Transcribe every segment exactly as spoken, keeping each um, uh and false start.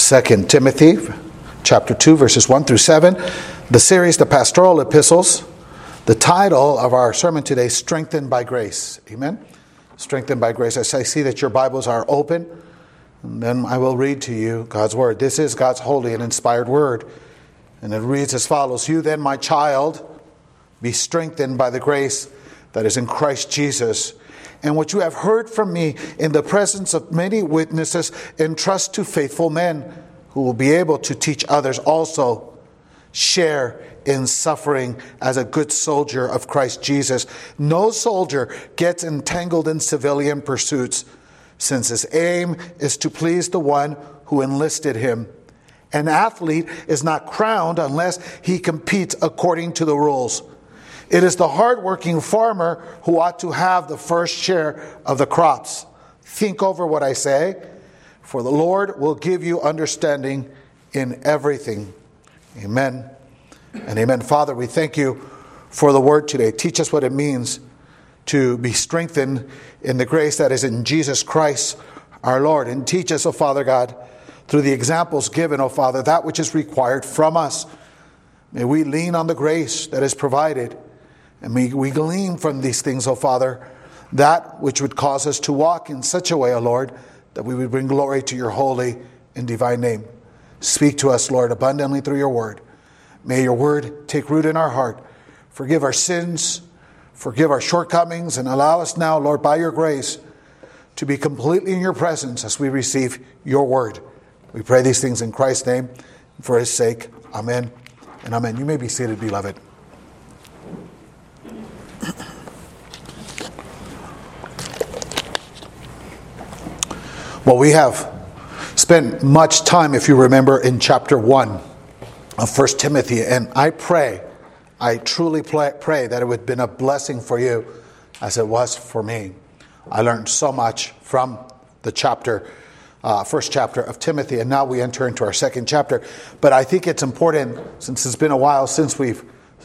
Second Timothy chapter two, verses one through seven. The series, The Pastoral Epistles. The title of our sermon today, Strengthened by Grace. Amen? Strengthened by Grace. As I see that your Bibles are open, and then I will read to you God's Word. This is God's holy and inspired Word. And it reads as follows: You then, my child, be strengthened by the grace that is in Christ Jesus. And what you have heard from me in the presence of many witnesses, entrust to faithful men who will be able to teach others also. Share in suffering as a good soldier of Christ Jesus. No soldier gets entangled in civilian pursuits, since his aim is to please the one who enlisted him. An athlete is not crowned unless he competes according to the rules. It is the hardworking farmer who ought to have the first share of the crops. Think over what I say, for the Lord will give you understanding in everything. Amen and amen. Father, we thank you for the word today. Teach us what it means to be strengthened in the grace that is in Jesus Christ our Lord. And teach us, O Father God, through the examples given, O Father, that which is required from us. May we lean on the grace that is provided. And may we glean from these things, O Father, that which would cause us to walk in such a way, O Lord, that we would bring glory to your holy and divine name. Speak to us, Lord, abundantly through your word. May your word take root in our heart. Forgive our sins, forgive our shortcomings, and allow us now, Lord, by your grace, to be completely in your presence as we receive your word. We pray these things in Christ's name, and for his sake. Amen and amen. You may be seated, beloved. Well, we have spent much time, if you remember, in chapter one of First Timothy, and I pray, I truly pray that it would have been a blessing for you as it was for me. I learned so much from the chapter, uh, first chapter of Timothy, and now we enter into our second chapter. But I think it's important, since it's been a while since we've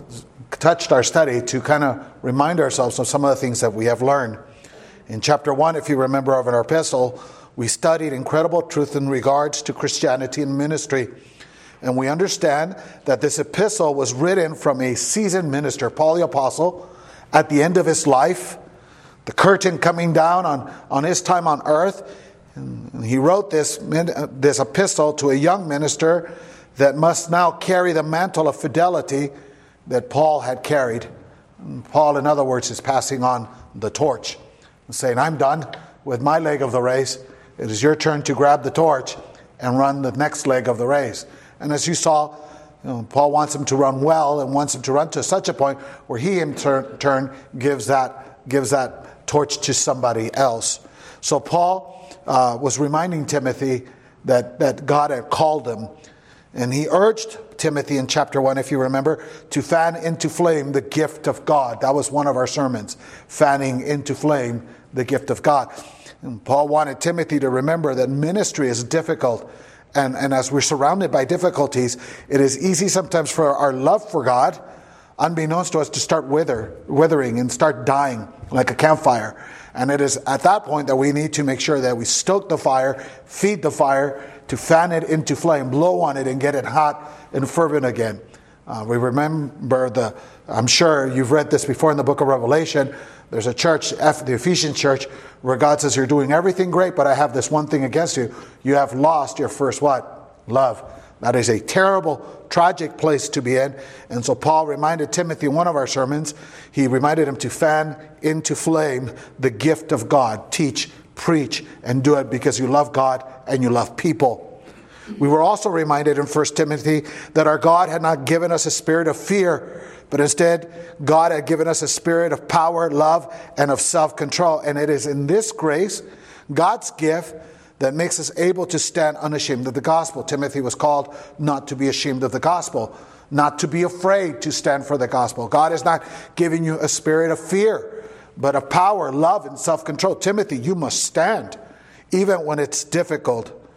touched our study, to kind of remind ourselves of some of the things that we have learned. In chapter one, if you remember of our epistle, we studied incredible truth in regards to Christianity and ministry. And we understand that this epistle was written from a seasoned minister, Paul the Apostle, at the end of his life, the curtain coming down on, on his time on earth. And he wrote this, this epistle to a young minister that must now carry the mantle of fidelity that Paul had carried. And Paul, in other words, is passing on the torch and saying, I'm done with my leg of the race. It is your turn to grab the torch and run the next leg of the race. And as you saw, you know, Paul wants him to run well and wants him to run to such a point where he in turn, turn gives that gives that torch to somebody else. So Paul uh, was reminding Timothy that, that God had called him. And he urged Timothy in chapter one, if you remember, to fan into flame the gift of God. That was one of our sermons, fanning into flame the gift of God. And Paul wanted Timothy to remember that ministry is difficult. And, and as we're surrounded by difficulties, it is easy sometimes for our love for God, unbeknownst to us, to start wither, withering and start dying like a campfire. And it is at that point that we need to make sure that we stoke the fire, feed the fire, to fan it into flame, blow on it and get it hot and fervent again. Uh, we remember the, I'm sure you've read this before in the book of Revelation. There's a church, the Ephesian church, where God says, you're doing everything great, but I have this one thing against you. You have lost your first what? Love. That is a terrible, tragic place to be in. And so Paul reminded Timothy in one of our sermons, he reminded him to fan into flame the gift of God. Teach, preach, and do it because you love God and you love people. We were also reminded in First Timothy that our God had not given us a spirit of fear, but instead God had given us a spirit of power, love, and of self-control. And it is in this grace, God's gift, that makes us able to stand unashamed of the gospel. Timothy was called not to be ashamed of the gospel, not to be afraid to stand for the gospel. God is not giving you a spirit of fear, but of power, love, and self-control. Timothy, you must stand, even when it's difficult.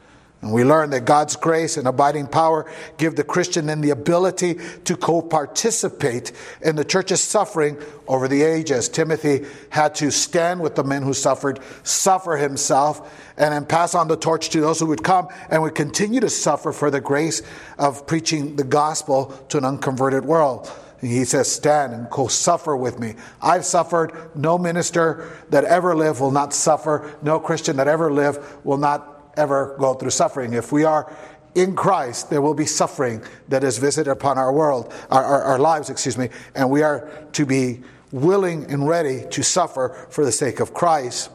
And we learn that God's grace and abiding power give the Christian then the ability to co-participate in the church's suffering over the ages. Timothy had to stand with the men who suffered, suffer himself, and then pass on the torch to those who would come and would continue to suffer for the grace of preaching the gospel to an unconverted world. He says, stand and co-suffer with me. I've suffered. No minister that ever lived will not suffer. No Christian that ever lived will not ever go through suffering. If we are in Christ, there will be suffering that is visited upon our world, our, our, our lives, excuse me, and we are to be willing and ready to suffer for the sake of Christ.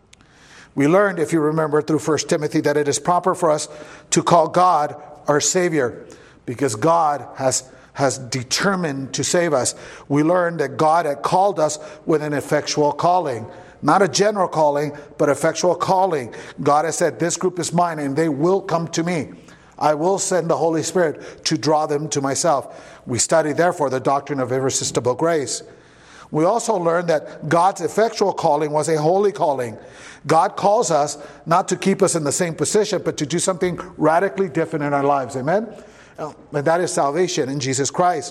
We learned, if you remember, through First Timothy, that it is proper for us to call God our Savior, because God has has determined to save us. We learned that God had called us with an effectual calling. Not a general calling, but effectual calling. God has said, this group is mine and they will come to me. I will send the Holy Spirit to draw them to myself. We study, therefore, the doctrine of irresistible grace. We also learned that God's effectual calling was a holy calling. God calls us not to keep us in the same position, but to do something radically different in our lives. Amen? And that is salvation in Jesus Christ.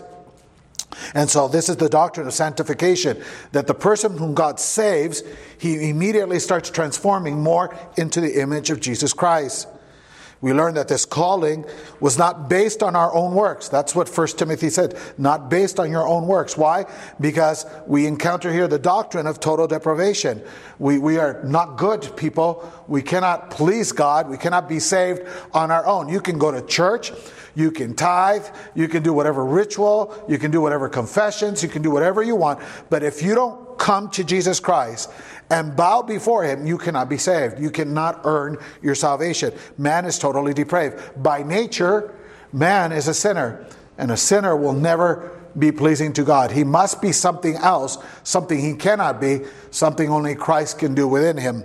And so this is the doctrine of sanctification, that the person whom God saves, he immediately starts transforming more into the image of Jesus Christ. We learn that this calling was not based on our own works. That's what First Timothy said, not based on your own works. Why? Because we encounter here the doctrine of total deprivation. We, we are not good people. We cannot please God. We cannot be saved on our own. You can go to church. You can tithe. You can do whatever ritual. You can do whatever confessions. You can do whatever you want. But if you don't come to Jesus Christ and bow before Him, you cannot be saved. You cannot earn your salvation. Man is totally depraved. By nature, man is a sinner. And a sinner will never be pleasing to God. He must be something else, something he cannot be, something only Christ can do within him.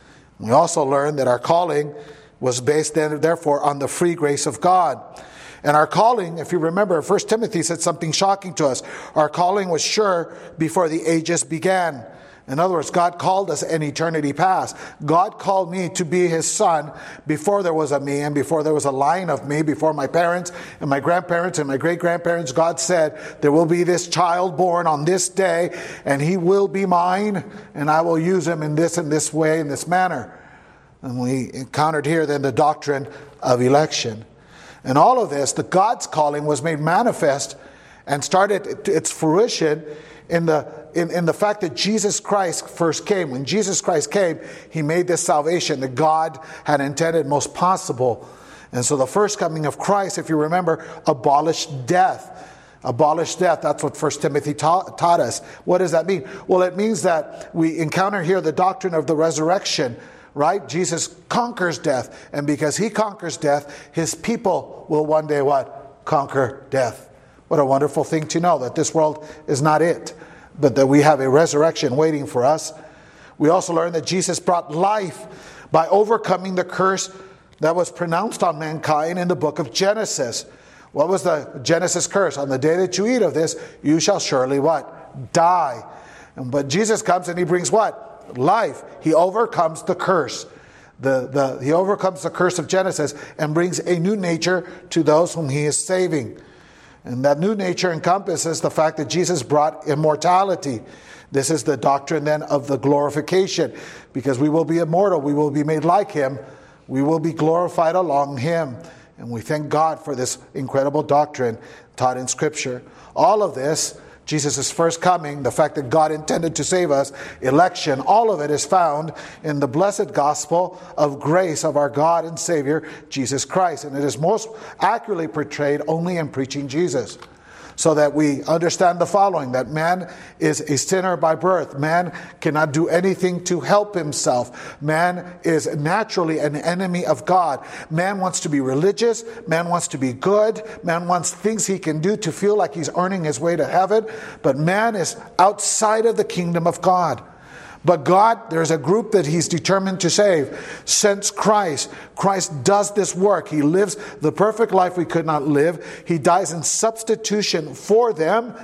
We also learn that our calling was based then, therefore, on the free grace of God. And our calling, if you remember, First Timothy said something shocking to us. Our calling was sure before the ages began. In other words, God called us in eternity past. God called me to be His son before there was a me and before there was a line of me, before my parents and my grandparents and my great-grandparents. God said, there will be this child born on this day and he will be mine and I will use him in this and this way, in this manner. And we encountered here then the doctrine of election. And all of this, the God's calling was made manifest and started its fruition in the in, in the fact that Jesus Christ first came. When Jesus Christ came, He made this salvation that God had intended most possible. And so the first coming of Christ, if you remember, abolished death. Abolished death. That's what First Timothy taught, taught us. What does that mean? Well, it means that we encounter here the doctrine of the resurrection. Right? Jesus conquers death. And because He conquers death, His people will one day what? Conquer death. What a wonderful thing to know, that this world is not it, but that we have a resurrection waiting for us. We also learn that Jesus brought life by overcoming the curse that was pronounced on mankind in the book of Genesis. What was the Genesis curse? On the day that you eat of this, you shall surely what? Die. But Jesus comes and He brings what? Life. He overcomes the curse. The, the, he overcomes the curse of Genesis and brings a new nature to those whom He is saving. And that new nature encompasses the fact that Jesus brought immortality. This is the doctrine then of the glorification. Because we will be immortal. We will be made like Him. We will be glorified along Him. And we thank God for this incredible doctrine taught in Scripture. All of this, Jesus' first coming, the fact that God intended to save us, election, all of it is found in the blessed gospel of grace of our God and Savior, Jesus Christ. And it is most accurately portrayed only in preaching Jesus. So that we understand the following, that man is a sinner by birth. Man cannot do anything to help himself. Man is naturally an enemy of God. Man wants to be religious. Man wants to be good. Man wants things he can do to feel like he's earning his way to heaven. But man is outside of the kingdom of God. But God, there's a group that He's determined to save. Since Christ, Christ does this work. He lives the perfect life we could not live. He dies in substitution for them.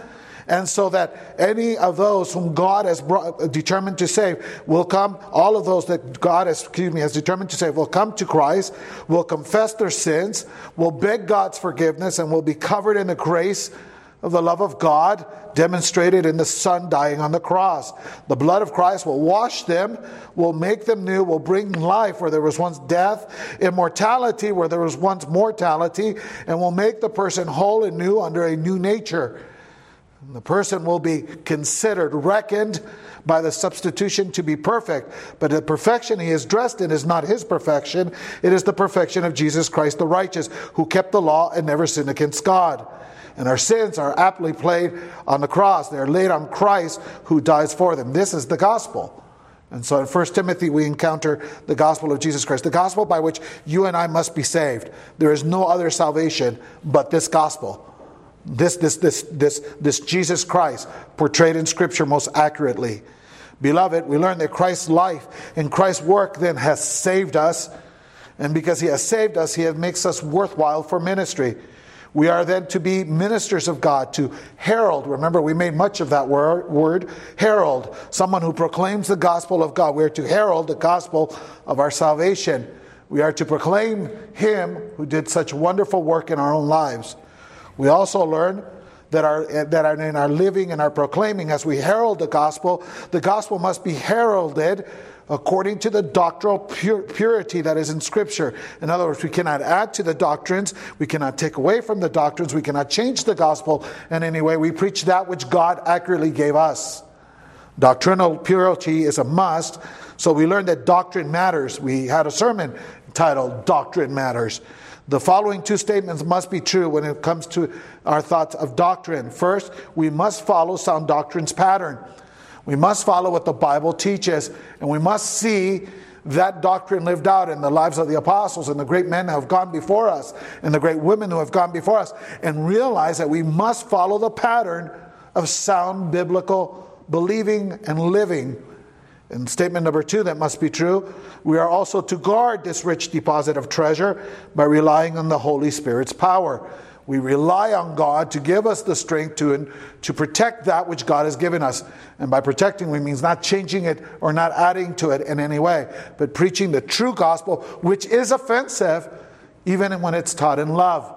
And so that any of those whom God has brought, determined to save will come, all of those that God has, excuse me, has determined to save will come to Christ, will confess their sins, will beg God's forgiveness, and will be covered in the grace of the love of God demonstrated in the Son dying on the cross. The blood of Christ will wash them, will make them new, will bring life where there was once death, immortality where there was once mortality, and will make the person whole and new under a new nature. And the person will be considered, reckoned by the substitution to be perfect. But the perfection he is dressed in is not his perfection. It is the perfection of Jesus Christ the righteous, who kept the law and never sinned against God. And our sins are aptly played on the cross. They are laid on Christ who dies for them. This is the gospel. And so in First Timothy we encounter the gospel of Jesus Christ, the gospel by which you and I must be saved. There is no other salvation but this gospel. This, this, this, this, this Jesus Christ portrayed in Scripture most accurately. Beloved, we learn that Christ's life and Christ's work then has saved us. And because he has saved us, he makes us worthwhile for ministry. We are then to be ministers of God, to herald. Remember, we made much of that word, word, herald. Someone who proclaims the gospel of God. We are to herald the gospel of our salvation. We are to proclaim him who did such wonderful work in our own lives. We also learn that our, that our, in our living and our proclaiming, as we herald the gospel, the gospel must be heralded according to the doctrinal pur- purity that is in Scripture. In other words, we cannot add to the doctrines, we cannot take away from the doctrines, we cannot change the gospel in any way. We preach that which God accurately gave us. Doctrinal purity is a must, so we learned that doctrine matters. We had a sermon titled Doctrine Matters. The following two statements must be true when it comes to our thoughts of doctrine. First, we must follow sound doctrine's pattern. We must follow what the Bible teaches, and we must see that doctrine lived out in the lives of the apostles and the great men who have gone before us and the great women who have gone before us, and realize that we must follow the pattern of sound biblical believing and living. And statement number two that must be true, we are also to guard this rich deposit of treasure by relying on the Holy Spirit's power. We rely on God to give us the strength to, to protect that which God has given us. And by protecting, we means not changing it or not adding to it in any way, but preaching the true gospel, which is offensive, even when it's taught in love.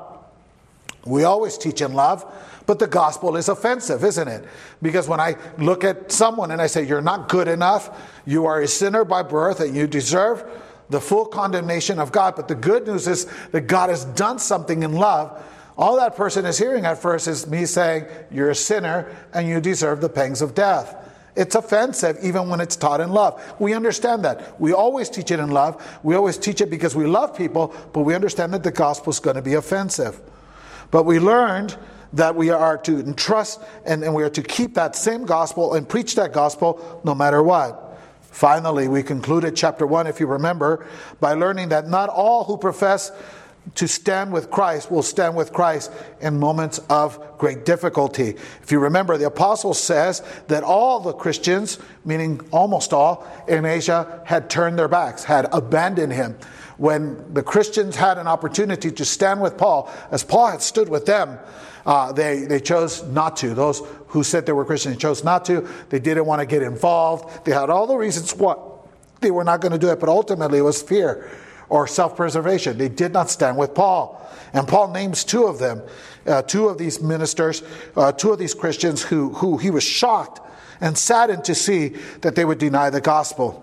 We always teach in love, but the gospel is offensive, isn't it? Because when I look at someone and I say, you're not good enough, you are a sinner by birth, and you deserve the full condemnation of God. But the good news is that God has done something in love. All that person is hearing at first is me saying, you're a sinner and you deserve the pangs of death. It's offensive even when it's taught in love. We understand that. We always teach it in love. We always teach it because we love people, but we understand that the gospel is going to be offensive. But we learned that we are to entrust and, and we are to keep that same gospel and preach that gospel no matter what. Finally, we concluded chapter one, if you remember, by learning that not all who profess to stand with Christ will stand with Christ in moments of great difficulty. If you remember, the apostle says that all the Christians, meaning almost all, in Asia had turned their backs, had abandoned him. When the Christians had an opportunity to stand with Paul, as Paul had stood with them, uh, they, they chose not to. Those who said they were Christians chose not to. They didn't want to get involved. They had all the reasons why they were not going to do it, but ultimately it was fear or self-preservation. They did not stand with Paul. And Paul names two of them, uh, two of these ministers, uh, two of these Christians who, who he was shocked and saddened to see that they would deny the gospel.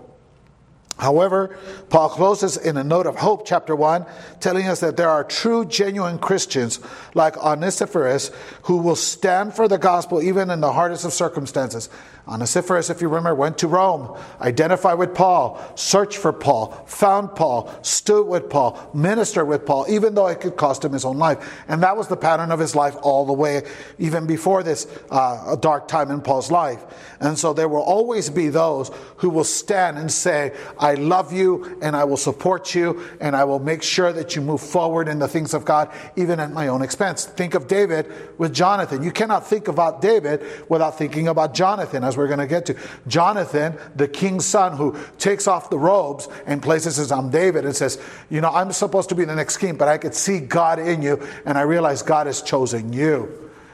However, Paul closes in a note of hope, chapter one, telling us that there are true, genuine Christians like Onesiphorus who will stand for the gospel even in the hardest of circumstances. Onesiphorus, if you remember, went to Rome, identified with Paul, searched for Paul, found Paul, stood with Paul, ministered with Paul, even though it could cost him his own life. And that was the pattern of his life all the way, even before this uh, dark time in Paul's life. And so there will always be those who will stand and say, I love you and I will support you and I will make sure that you move forward in the things of God, even at my own expense. Think of David with Jonathan. You cannot think about David without thinking about Jonathan, as we're going to get to. Jonathan, the king's son, who takes off the robes and places his on David and says, you know, I'm supposed to be the next king, but I could see God in you and I realize God has chosen you.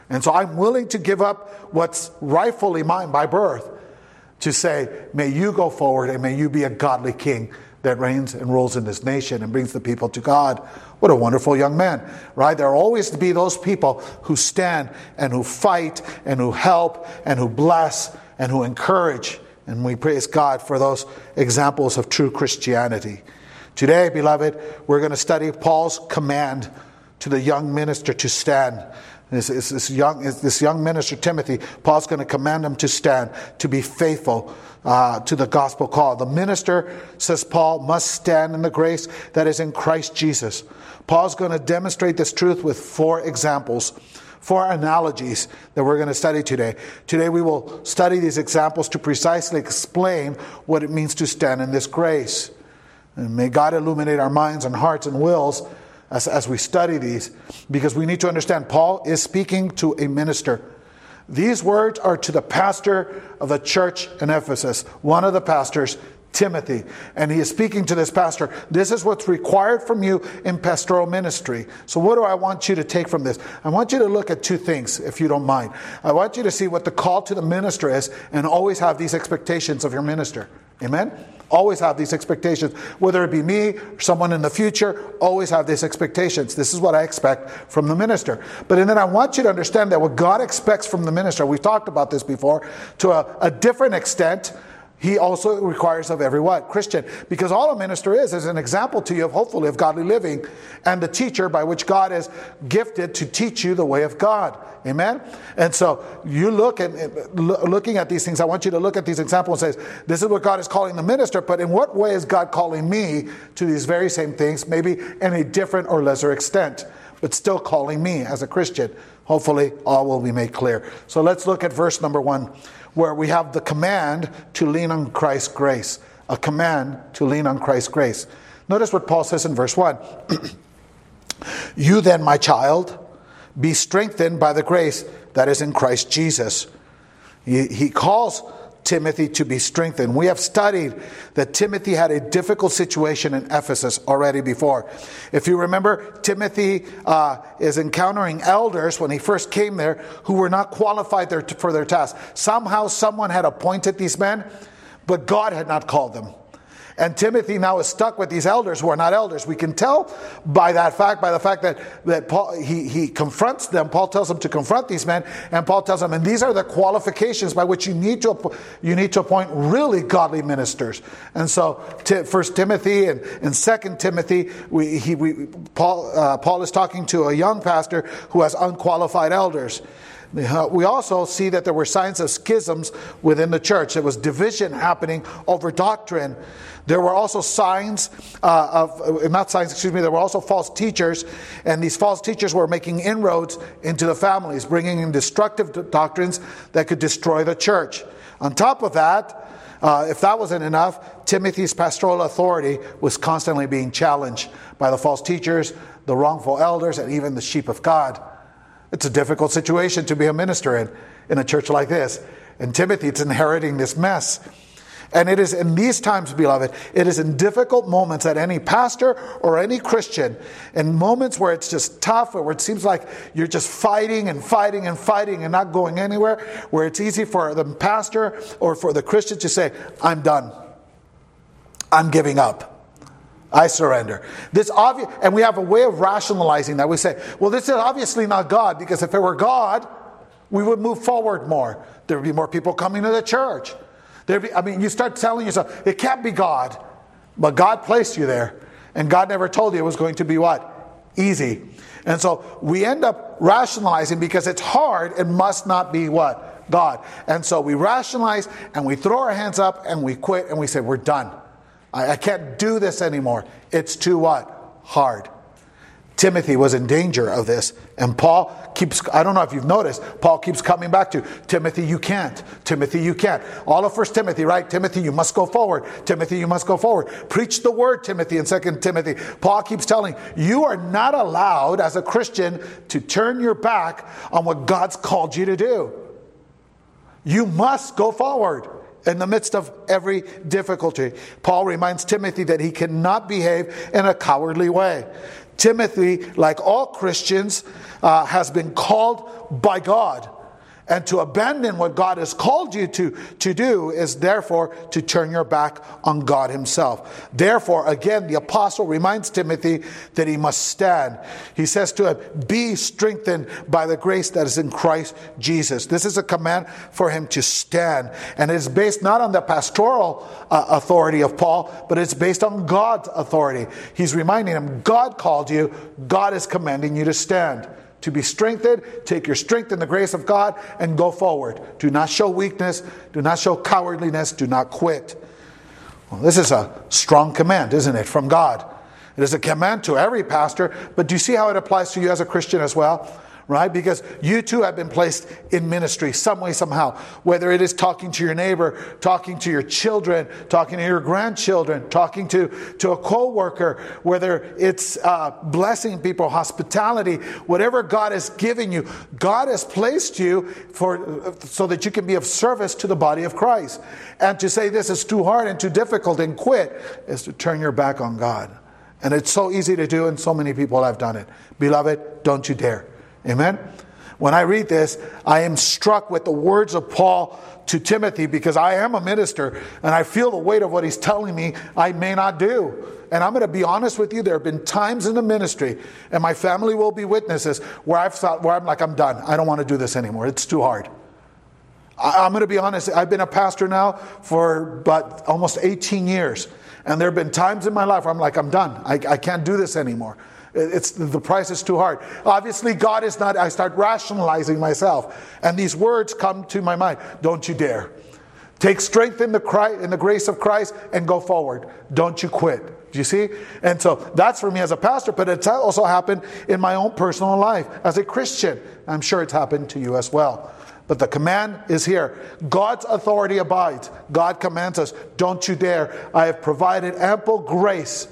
And so I'm willing to give up what's rightfully mine by birth to say, may you go forward and may you be a godly king that reigns and rules in this nation and brings the people to God. What a wonderful young man, right? There will always be those people who stand and who fight and who help and who bless and who encourage. And we praise God for those examples of true Christianity. Today, beloved, we're going to study Paul's command to the young minister to stand. This, this, this, young, this young minister, Timothy, Paul's going to command him to stand, to be faithful uh, to the gospel call. The minister, says Paul, must stand in the grace that is in Christ Jesus. Paul's going to demonstrate this truth with four examples, four analogies that we're going to study today. Today we will study these examples to precisely explain what it means to stand in this grace. And may God illuminate our minds and hearts and wills As, as we study these, because we need to understand Paul is speaking to a minister. These words are to the pastor of the church in Ephesus, one of the pastors, Timothy. And he is speaking to this pastor. This is what's required from you in pastoral ministry. So what do I want you to take from this? I want you to look at two things, if you don't mind. I want you to see what the call to the minister is and always have these expectations of your minister. Amen? Always have these expectations. Whether it be me or someone in the future, always have these expectations. This is what I expect from the minister. But and then I want you to understand that what God expects from the minister, we've talked about this before, to a, a different extent, he also requires of every what? Christian. Because all a minister is, is an example to you of hopefully of godly living and the teacher by which God is gifted to teach you the way of God. Amen? And so you look at looking at these things, I want you to look at these examples and say, this is what God is calling the minister, but in what way is God calling me to these very same things, maybe in a different or lesser extent, but still calling me as a Christian? Hopefully all will be made clear. So let's look at verse number one, where we have the command to lean on Christ's grace. A command to lean on Christ's grace. Notice what Paul says in verse one. You then, my child, be strengthened by the grace that is in Christ Jesus. He, he calls Timothy to be strengthened. We have studied that Timothy had a difficult situation in Ephesus already before. If you remember, Timothy uh, is encountering elders when he first came there who were not qualified there to, for their task. Somehow someone had appointed these men, but God had not called them. And Timothy now is stuck with these elders who are not elders. We can tell by that fact, by the fact that, that Paul, he, he confronts them. Paul tells them to confront these men. And Paul tells them, and these are the qualifications by which you need to, you need to appoint really godly ministers. And so First Timothy and, and Second Timothy, we, he, we, Paul, uh, Paul is talking to a young pastor who has unqualified elders. We also see that there were signs of schisms within the church. There was division happening over doctrine. There were also signs uh, of, not signs, excuse me, there were also false teachers. And these false teachers were making inroads into the families, bringing in destructive doctrines that could destroy the church. On top of that, uh, if that wasn't enough, Timothy's pastoral authority was constantly being challenged by the false teachers, the wrongful elders, and even the sheep of God. It's a difficult situation to be a minister in, in a church like this. And Timothy, it's inheriting this mess. And it is in these times, beloved, it is in difficult moments that any pastor or any Christian, in moments where it's just tough, or where it seems like you're just fighting and fighting and fighting and not going anywhere, where it's easy for the pastor or for the Christian to say, I'm done. I'm giving up. I surrender. This obvious, and we have a way of rationalizing that. We say, well, this is obviously not God, because if it were God, we would move forward more. There would be more people coming to the church. There'd be, I mean, you start telling yourself, it can't be God. But God placed you there. And God never told you it was going to be what? Easy. And so we end up rationalizing because it's hard. It must not be what? God. And so we rationalize and we throw our hands up and we quit and we say, we're done. I can't do this anymore. It's too what? Hard. Timothy was in danger of this. And Paul keeps, I don't know if you've noticed, Paul keeps coming back to, Timothy, you can't. Timothy, you can't. All of First Timothy, right? Timothy, you must go forward. Timothy, you must go forward. Preach the word, Timothy, in Second Timothy. Paul keeps telling, you are not allowed as a Christian to turn your back on what God's called you to do. You must go forward. in the midst of every difficulty. Paul reminds Timothy that he cannot behave in a cowardly way. Timothy, like all Christians, uh, has been called by God. And to abandon what God has called you to, to do is therefore to turn your back on God himself. Therefore, again, the apostle reminds Timothy that he must stand. He says to him, be strengthened by the grace that is in Christ Jesus. This is a command for him to stand. And it is based not on the pastoral uh, authority of Paul, but it's based on God's authority. He's reminding him, God called you. God is commanding you to stand. To be strengthened, take your strength in the grace of God and go forward. Do not show weakness. Do not show cowardliness. Do not quit. Well, this is a strong command, isn't it, from God? It is a command to every pastor, but do you see how it applies to you as a Christian as well? Right? Because you too have been placed in ministry some way, somehow. Whether it is talking to your neighbor, talking to your children, talking to your grandchildren, talking to, to a co-worker, whether it's uh, blessing people, hospitality, whatever God has given you, God has placed you for so that you can be of service to the body of Christ. And to say this is too hard and too difficult and quit is to turn your back on God. And it's so easy to do, and so many people have done it. Beloved, don't you dare. Amen? When I read this, I am struck with the words of Paul to Timothy, because I am a minister and I feel the weight of what he's telling me I may not do. And I'm going to be honest with you, there have been times in the ministry, and my family will be witnesses, where I've thought, where I'm like, I'm done. I don't want to do this anymore. It's too hard. I, I'm going to be honest. I've been a pastor now for about almost eighteen years. And there have been times in my life where I'm like, I'm done. I, I can't do this anymore. It's the price is too hard. Obviously, God is not. I start rationalizing myself, and these words come to my mind. Don't you dare. Take strength in the Christ, in the grace of Christ, and go forward. Don't you quit. Do you see? And so that's for me as a pastor, but it's also happened in my own personal life as a Christian. I'm sure it's happened to you as well. But the command is here. God's authority abides. God commands us, don't you dare. I have provided ample grace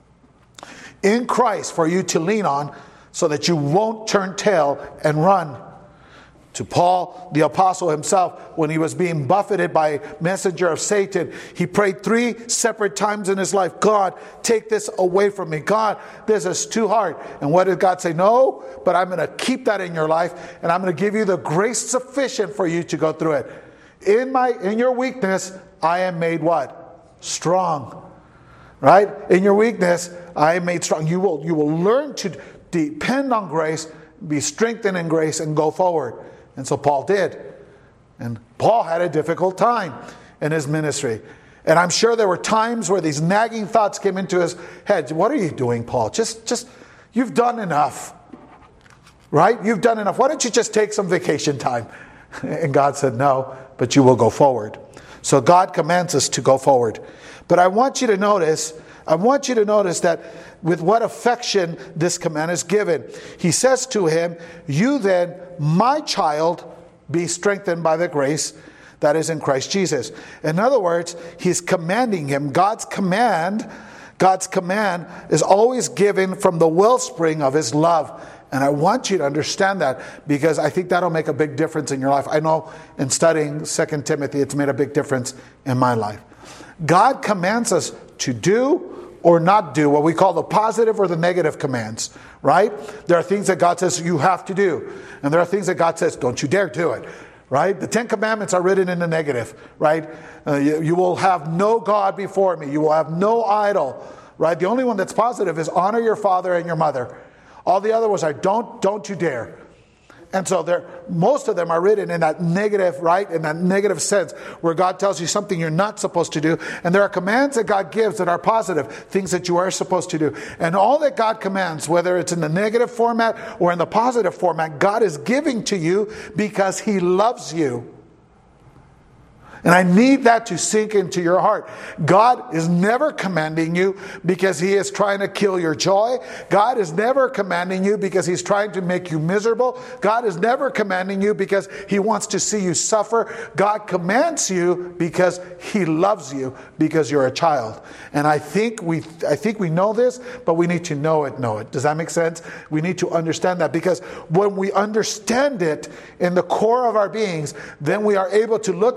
in Christ for you to lean on, so that you won't turn tail and run. To Paul, the apostle himself, when he was being buffeted by a messenger of Satan, he prayed three separate times in his life, God, take this away from me. God, this is too hard. And what did God say? No, but I'm going to keep that in your life, and I'm going to give you the grace sufficient for you to go through it. In my, in your weakness, I am made what? Strong. Right? In your weakness, I am made strong. You will, you will learn to depend on grace, be strengthened in grace, and go forward. And so Paul did. And Paul had a difficult time in his ministry. And I'm sure there were times where these nagging thoughts came into his head. What are you doing, Paul? Just, just, you've done enough. Right? You've done enough. Why don't you just take some vacation time? And God said, no, but you will go forward. So God commands us to go forward. But I want you to notice, I want you to notice that with what affection this command is given. He says to him, you then, my child, be strengthened by the grace that is in Christ Jesus. In other words, he's commanding him. God's command, God's command is always given from the wellspring of his love. And I want you to understand that, because I think that'll make a big difference in your life. I know in studying Second Timothy, it's made a big difference in my life. God commands us to do or not do what we call the positive or the negative commands, right? There are things that God says you have to do. And there are things that God says, don't you dare do it, right? The Ten Commandments are written in the negative, right? Uh, you, you will have no God before me. You will have no idol, right? The only one that's positive is honor your father and your mother. All the other ones are don't, don't you dare. And so there, most of them are written in that negative, right? In that negative sense, where God tells you something you're not supposed to do. And there are commands that God gives that are positive, things that you are supposed to do. And all that God commands, whether it's in the negative format or in the positive format, God is giving to you because he loves you. And I need that to sink into your heart. God is never commanding you because he is trying to kill your joy. God is never commanding you because he's trying to make you miserable. God is never commanding you because he wants to see you suffer. God commands you because he loves you, because you're a child. And I think we I think we know this, but we need to know it, know it. Does that make sense? We need to understand that, because when we understand it in the core of our beings, then we are able to look at God's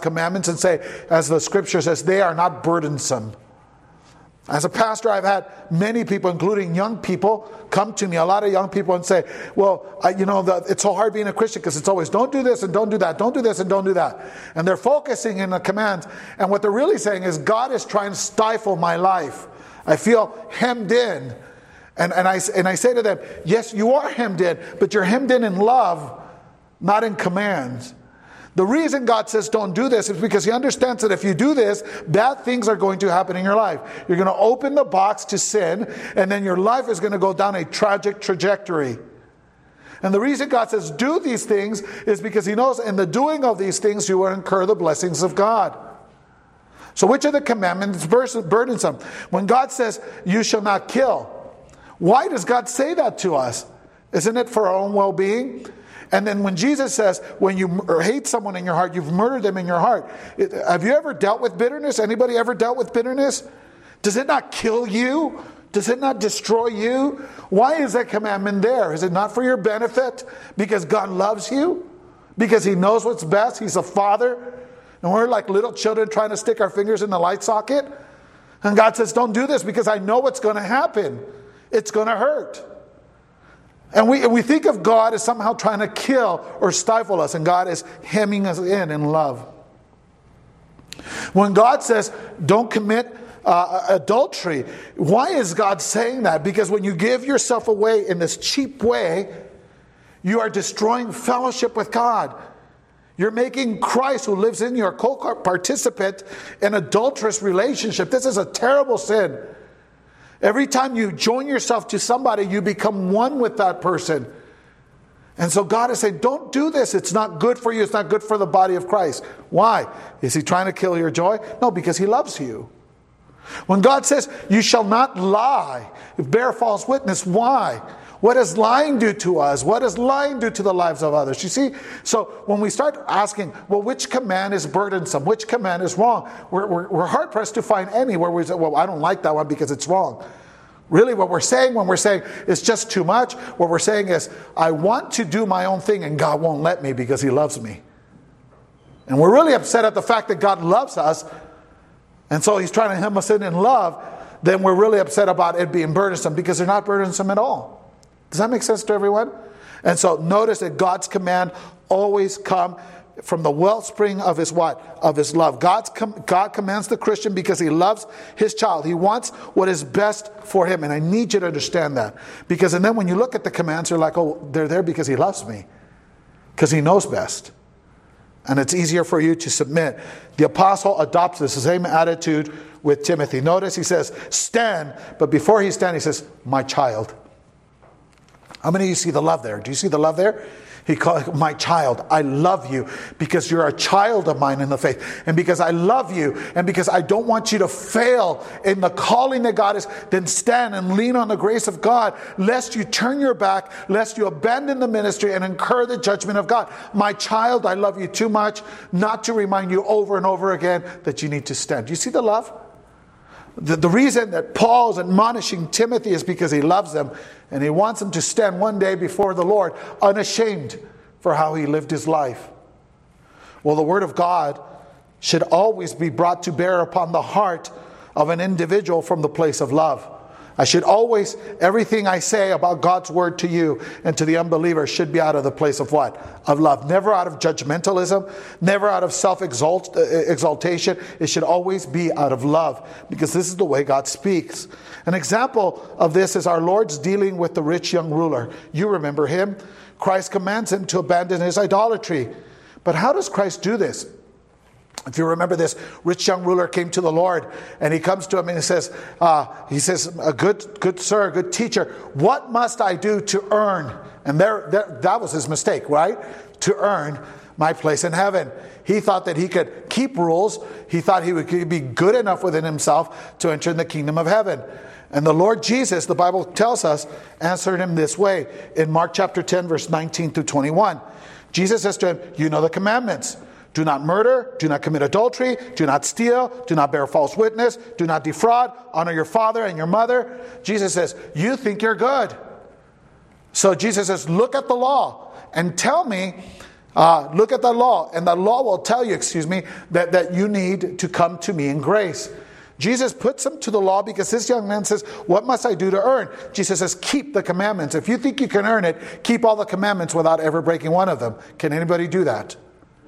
commandments and say, as the scripture says, they are not burdensome. As a pastor, I've had many people, including young people, come to me, a lot of young people, and say, well, I, you know, the, it's so hard being a Christian because it's always, don't do this and don't do that, don't do this and don't do that. And they're focusing in the commands. And what they're really saying is, God is trying to stifle my life. I feel hemmed in. And, and, I, and I say to them, yes, you are hemmed in, but you're hemmed in in love, not in commands. The reason God says don't do this is because he understands that if you do this, bad things are going to happen in your life. You're going to open the box to sin, and then your life is going to go down a tragic trajectory. And the reason God says do these things is because he knows in the doing of these things you will incur the blessings of God. So which of the commandments is burdensome? When God says you shall not kill, why does God say that to us? Isn't it for our own well-being? And then when Jesus says, when you hate someone in your heart, you've murdered them in your heart. It, have you ever dealt with bitterness? Anybody ever dealt with bitterness? Does it not kill you? Does it not destroy you? Why is that commandment there? Is it not for your benefit? Because God loves you? Because he knows what's best? He's a father? And we're like little children trying to stick our fingers in the light socket? And God says, don't do this because I know what's going to happen. It's going to hurt. And we, we think of God as somehow trying to kill or stifle us, and God is hemming us in in love. When God says, don't commit uh, adultery, why is God saying that? Because when you give yourself away in this cheap way, you are destroying fellowship with God. You're making Christ, who lives in you, a co-participant in adulterous relationship. This is a terrible sin. Every time you join yourself to somebody, you become one with that person. And so God is saying, don't do this. It's not good for you. It's not good for the body of Christ. Why? Is he trying to kill your joy? No, because he loves you. When God says, you shall not lie, bear false witness, why? What does lying do to us? What does lying do to the lives of others? You see, so when we start asking, well, which command is burdensome? Which command is wrong? We're, we're, we're hard-pressed to find any where we say, well, I don't like that one because it's wrong. Really, what we're saying when we're saying it's just too much, what we're saying is, I want to do my own thing and God won't let me because he loves me. And we're really upset at the fact that God loves us, and so he's trying to hem us in in love. Then we're really upset about it being burdensome because they're not burdensome at all. Does that make sense to everyone? And so notice that God's command always come from the wellspring of his what? Of his love. God's com- God commands the Christian because he loves his child. He wants what is best for him. And I need you to understand that. Because and then when you look at the commands, you're like, oh, they're there because he loves me. Because he knows best. And it's easier for you to submit. The apostle adopts this same attitude with Timothy. Notice he says, stand. But before he stands, he says, my child. How many of you see the love there? Do you see the love there? He calls my child. I love you because you're a child of mine in the faith. And because I love you and because I don't want you to fail in the calling that God is, then stand and lean on the grace of God, lest you turn your back, lest you abandon the ministry and incur the judgment of God. My child, I love you too much not to remind you over and over again that you need to stand. Do you see the love? The, the reason that Paul's admonishing Timothy is because he loves them and he wants him to stand one day before the Lord unashamed for how he lived his life. Well, the Word of God should always be brought to bear upon the heart of an individual from the place of love. I should always, everything I say about God's Word to you and to the unbeliever should be out of the place of what? Of love. Never out of judgmentalism, never out of self-exaltation. It should always be out of love, because this is the way God speaks. An example of this is our Lord's dealing with the rich young ruler. You remember him. Christ commands him to abandon his idolatry. But how does Christ do this? If you remember, this rich young ruler came to the Lord, and he comes to him and he says, uh, he says, a good, good sir, good teacher, what must I do to earn? And there, there, that was his mistake, right? To earn my place in heaven. He thought that he could keep rules. He thought he would be good enough within himself to enter in the kingdom of heaven. And the Lord Jesus, the Bible tells us, answered him this way in Mark chapter ten, verse nineteen through twenty-one. Jesus says to him, you know the commandments. Do not murder, do not commit adultery, do not steal, do not bear false witness, do not defraud, honor your father and your mother. Jesus says, you think you're good. So Jesus says, look at the law and tell me Uh, look at the law, and the law will tell you, excuse me, that, that you need to come to me in grace. Jesus puts him to the law because this young man says, what must I do to earn? Jesus says, keep the commandments. If you think you can earn it, keep all the commandments without ever breaking one of them. Can anybody do that?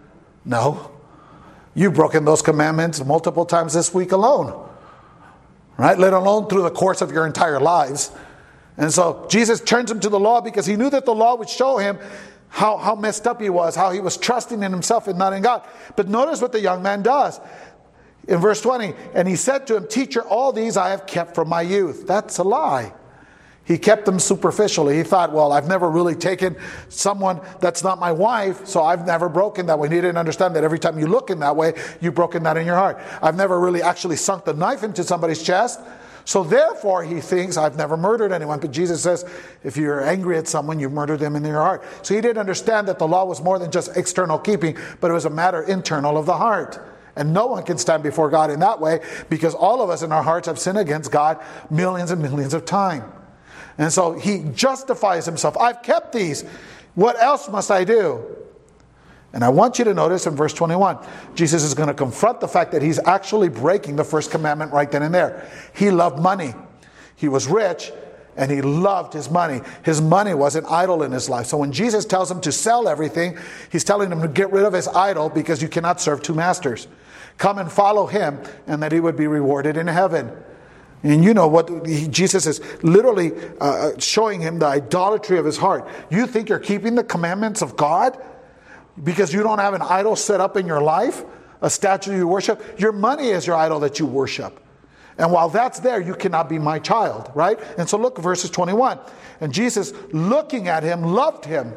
No. You've broken those commandments multiple times this week alone. Right? Let alone through the course of your entire lives. And so Jesus turns him to the law because he knew that the law would show him how, how messed up he was, how he was trusting in himself and not in God. But notice what the young man does. In verse twenty, and he said to him, teacher, all these I have kept from my youth. That's a lie. He kept them superficially. He thought, well, I've never really taken someone that's not my wife, so I've never broken that way. He didn't understand that every time you look in that way, you've broken that in your heart. I've never really actually sunk the knife into somebody's chest. So therefore, he thinks, I've never murdered anyone. But Jesus says, if you're angry at someone, you've murdered them in your heart. So he didn't understand that the law was more than just external keeping, but it was a matter internal of the heart. And no one can stand before God in that way because all of us in our hearts have sinned against God millions and millions of times. And so he justifies himself. I've kept these. What else must I do? And I want you to notice in verse twenty-one, Jesus is going to confront the fact that he's actually breaking the first commandment right then and there. He loved money. He was rich and he loved his money. His money was an idol in his life. So when Jesus tells him to sell everything, he's telling him to get rid of his idol because you cannot serve two masters. Come and follow him and that he would be rewarded in heaven. And you know what he, Jesus is literally uh, showing him the idolatry of his heart. You think you're keeping the commandments of God because you don't have an idol set up in your life, a statue you worship? Your money is your idol that you worship. And while that's there, you cannot be my child, right? And so look, verses twenty-one. And Jesus, looking at him, loved him.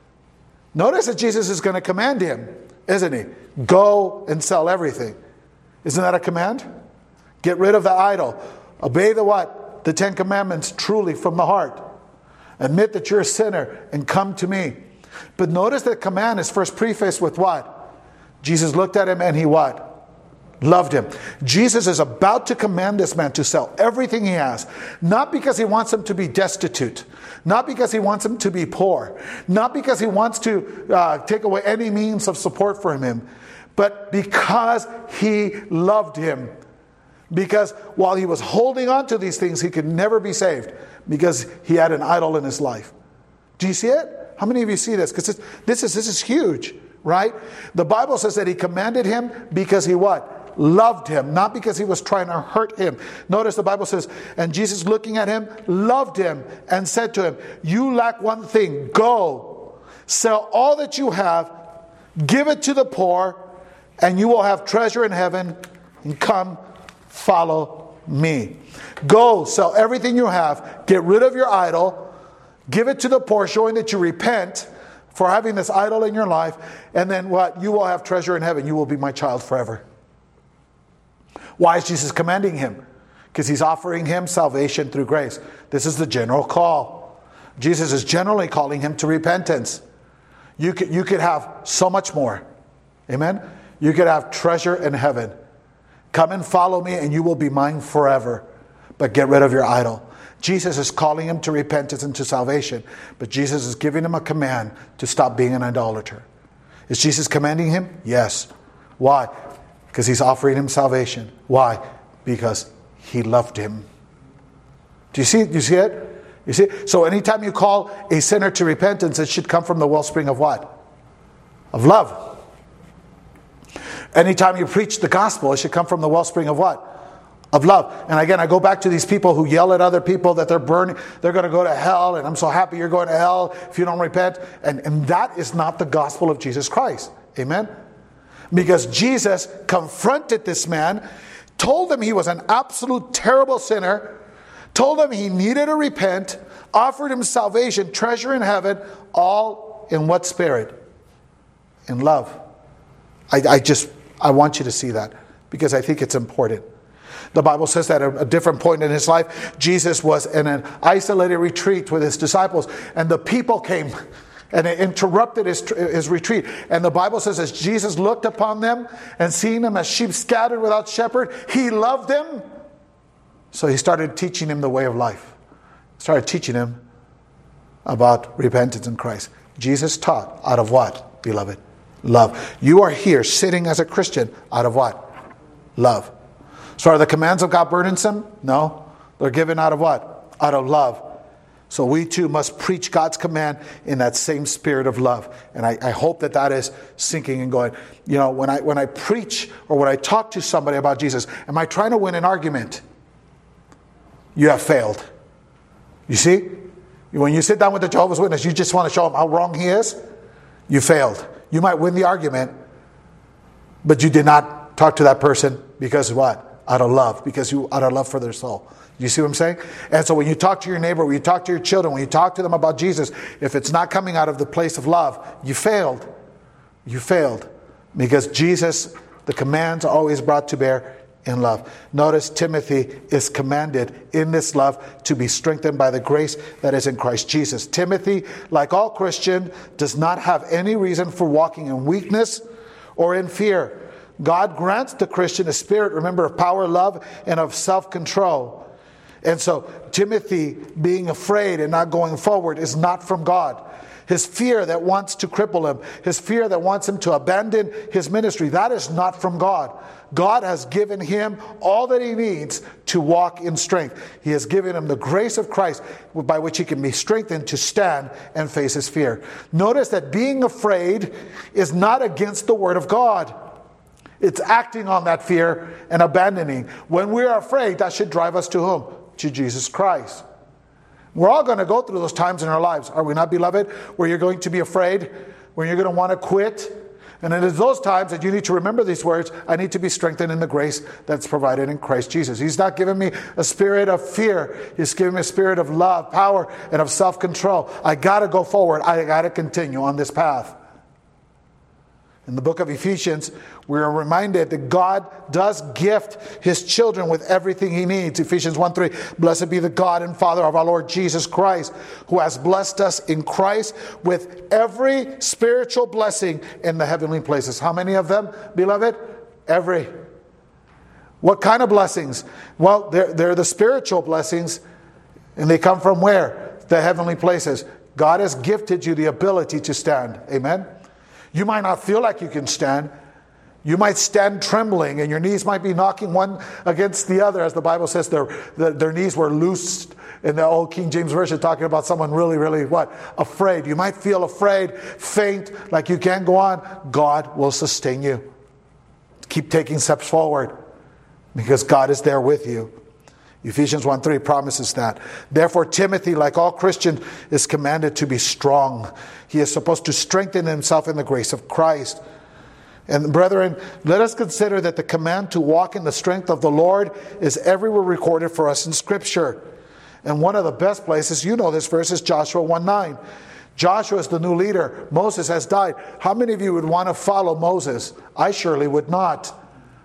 Notice that Jesus is going to command him, isn't he? Go and sell everything. Isn't that a command? Get rid of the idol. Obey the what? The Ten Commandments truly from the heart. Admit that you're a sinner and come to me. But notice that command is first prefaced with what? Jesus looked at him and he what? Loved him. Jesus is about to command this man to sell everything he has. Not because he wants him to be destitute. Not because he wants him to be poor. Not because he wants to uh, take away any means of support from him. But because he loved him. Because while he was holding on to these things, he could never be saved. Because he had an idol in his life. Do you see it? How many of you see this? Because this is, this is huge, right? The Bible says that he commanded him because he what? Loved him. Not because he was trying to hurt him. Notice the Bible says, and Jesus looking at him, loved him and said to him, you lack one thing. Go, sell all that you have, give it to the poor, and you will have treasure in heaven, and come follow me. Go, sell everything you have, get rid of your idol, give it to the poor, showing that you repent for having this idol in your life. And then what? You will have treasure in heaven. You will be my child forever. Why is Jesus commanding him? Because he's offering him salvation through grace. This is the general call. Jesus is generally calling him to repentance. You could, you could have so much more. Amen? You could have treasure in heaven. Come and follow me and you will be mine forever. But get rid of your idol. Jesus is calling him to repentance and to salvation. But Jesus is giving him a command to stop being an idolater. Is Jesus commanding him? Yes. Why? Because he's offering him salvation. Why? Because he loved him. Do you see, do you see it? You see? So anytime you call a sinner to repentance, it should come from the wellspring of what? Of love. Anytime you preach the gospel, it should come from the wellspring of what? Of love. And again, I go back to these people who yell at other people that they're burning, they're going to go to hell, and I'm so happy you're going to hell if you don't repent. And, and that is not the gospel of Jesus Christ. Amen? Because Jesus confronted this man, told him he was an absolute terrible sinner, told him he needed to repent, offered him salvation, treasure in heaven, all in what spirit? In love. I, I just, I want you to see that because I think it's important. The Bible says that at a different point in his life, Jesus was in an isolated retreat with his disciples, and the people came and it interrupted his, his retreat. And the Bible says as Jesus looked upon them and seeing them as sheep scattered without shepherd, he loved them. So he started teaching him the way of life. Started teaching him about repentance in Christ. Jesus taught out of what, beloved? Love. You are here sitting as a Christian out of what? Love. So are the commands of God burdensome? No. They're given out of what? Out of love. So we too must preach God's command in that same spirit of love. And I, I hope that that is sinking and going. You know, when I when I preach or when I talk to somebody about Jesus, am I trying to win an argument? You have failed. You see? When you sit down with the Jehovah's Witness, you just want to show him how wrong he is. You failed. You might win the argument, but you did not talk to that person because what? Out of love. Because you out of love for their soul. You see what I'm saying? And so when you talk to your neighbor, when you talk to your children, when you talk to them about Jesus, if it's not coming out of the place of love, you failed. You failed. Because Jesus, the commands are always brought to bear in love. Notice Timothy is commanded in this love to be strengthened by the grace that is in Christ Jesus. Timothy, like all Christian, does not have any reason for walking in weakness or in fear. God grants the Christian a spirit, remember, of power, love, and of self-control. And so Timothy being afraid and not going forward is not from God. His fear that wants to cripple him, his fear that wants him to abandon his ministry, that is not from God. God has given him all that he needs to walk in strength. He has given him the grace of Christ by which he can be strengthened to stand and face his fear. Notice that being afraid is not against the word of God. It's acting on that fear and abandoning. When we are afraid, that should drive us to whom? To Jesus Christ. We're all going to go through those times in our lives. Are we not, beloved? Where you're going to be afraid, where you're going to want to quit. And it is those times that you need to remember these words. I need to be strengthened in the grace that's provided in Christ Jesus. He's not giving me a spirit of fear. He's giving me a spirit of love, power, and of self-control. I got to go forward. I got to continue on this path. In the book of Ephesians, we are reminded that God does gift his children with everything he needs. Ephesians one three, blessed be the God and Father of our Lord Jesus Christ, who has blessed us in Christ with every spiritual blessing in the heavenly places. How many of them, beloved? Every. What kind of blessings? Well, they're, they're the spiritual blessings, and they come from where? The heavenly places. God has gifted you the ability to stand. Amen? You might not feel like you can stand. You might stand trembling, and your knees might be knocking one against the other. As the Bible says, their, their, their knees were loosed in the old King James Version, talking about someone really, really, what? Afraid. You might feel afraid, faint, like you can't go on. God will sustain you. Keep taking steps forward, because God is there with you. Ephesians one three promises that. Therefore, Timothy, like all Christians, is commanded to be strong. He is supposed to strengthen himself in the grace of Christ. And brethren, let us consider that the command to walk in the strength of the Lord is everywhere recorded for us in Scripture. And one of the best places, you know this verse, is Joshua one nine. Joshua is the new leader. Moses has died. How many of you would want to follow Moses? I surely would not.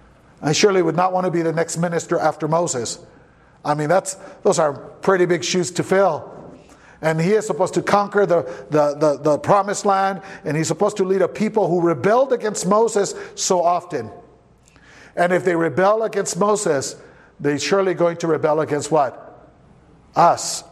I surely would not want to be the next minister after Moses. I mean, that's those are pretty big shoes to fill. And he is supposed to conquer the, the, the, the promised land. And he's supposed to lead a people who rebelled against Moses so often. And if they rebel against Moses, they're surely going to rebel against what? Us.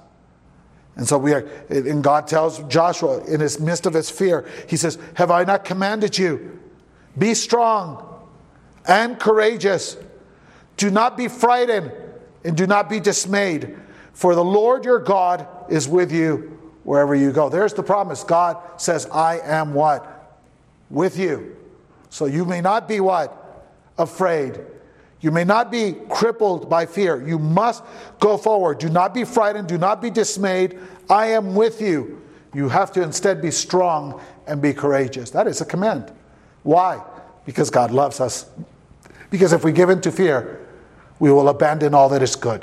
And so we are, and God tells Joshua in his midst of his fear, he says, have I not commanded you? Be strong and courageous. Do not be frightened. And do not be dismayed, for the Lord your God is with you wherever you go. There's the promise. God says, I am what? With you. So you may not be what? Afraid. You may not be crippled by fear. You must go forward. Do not be frightened. Do not be dismayed. I am with you. You have to instead be strong and be courageous. That is a command. Why? Because God loves us. Because if we give in to fear, we will abandon all that is good.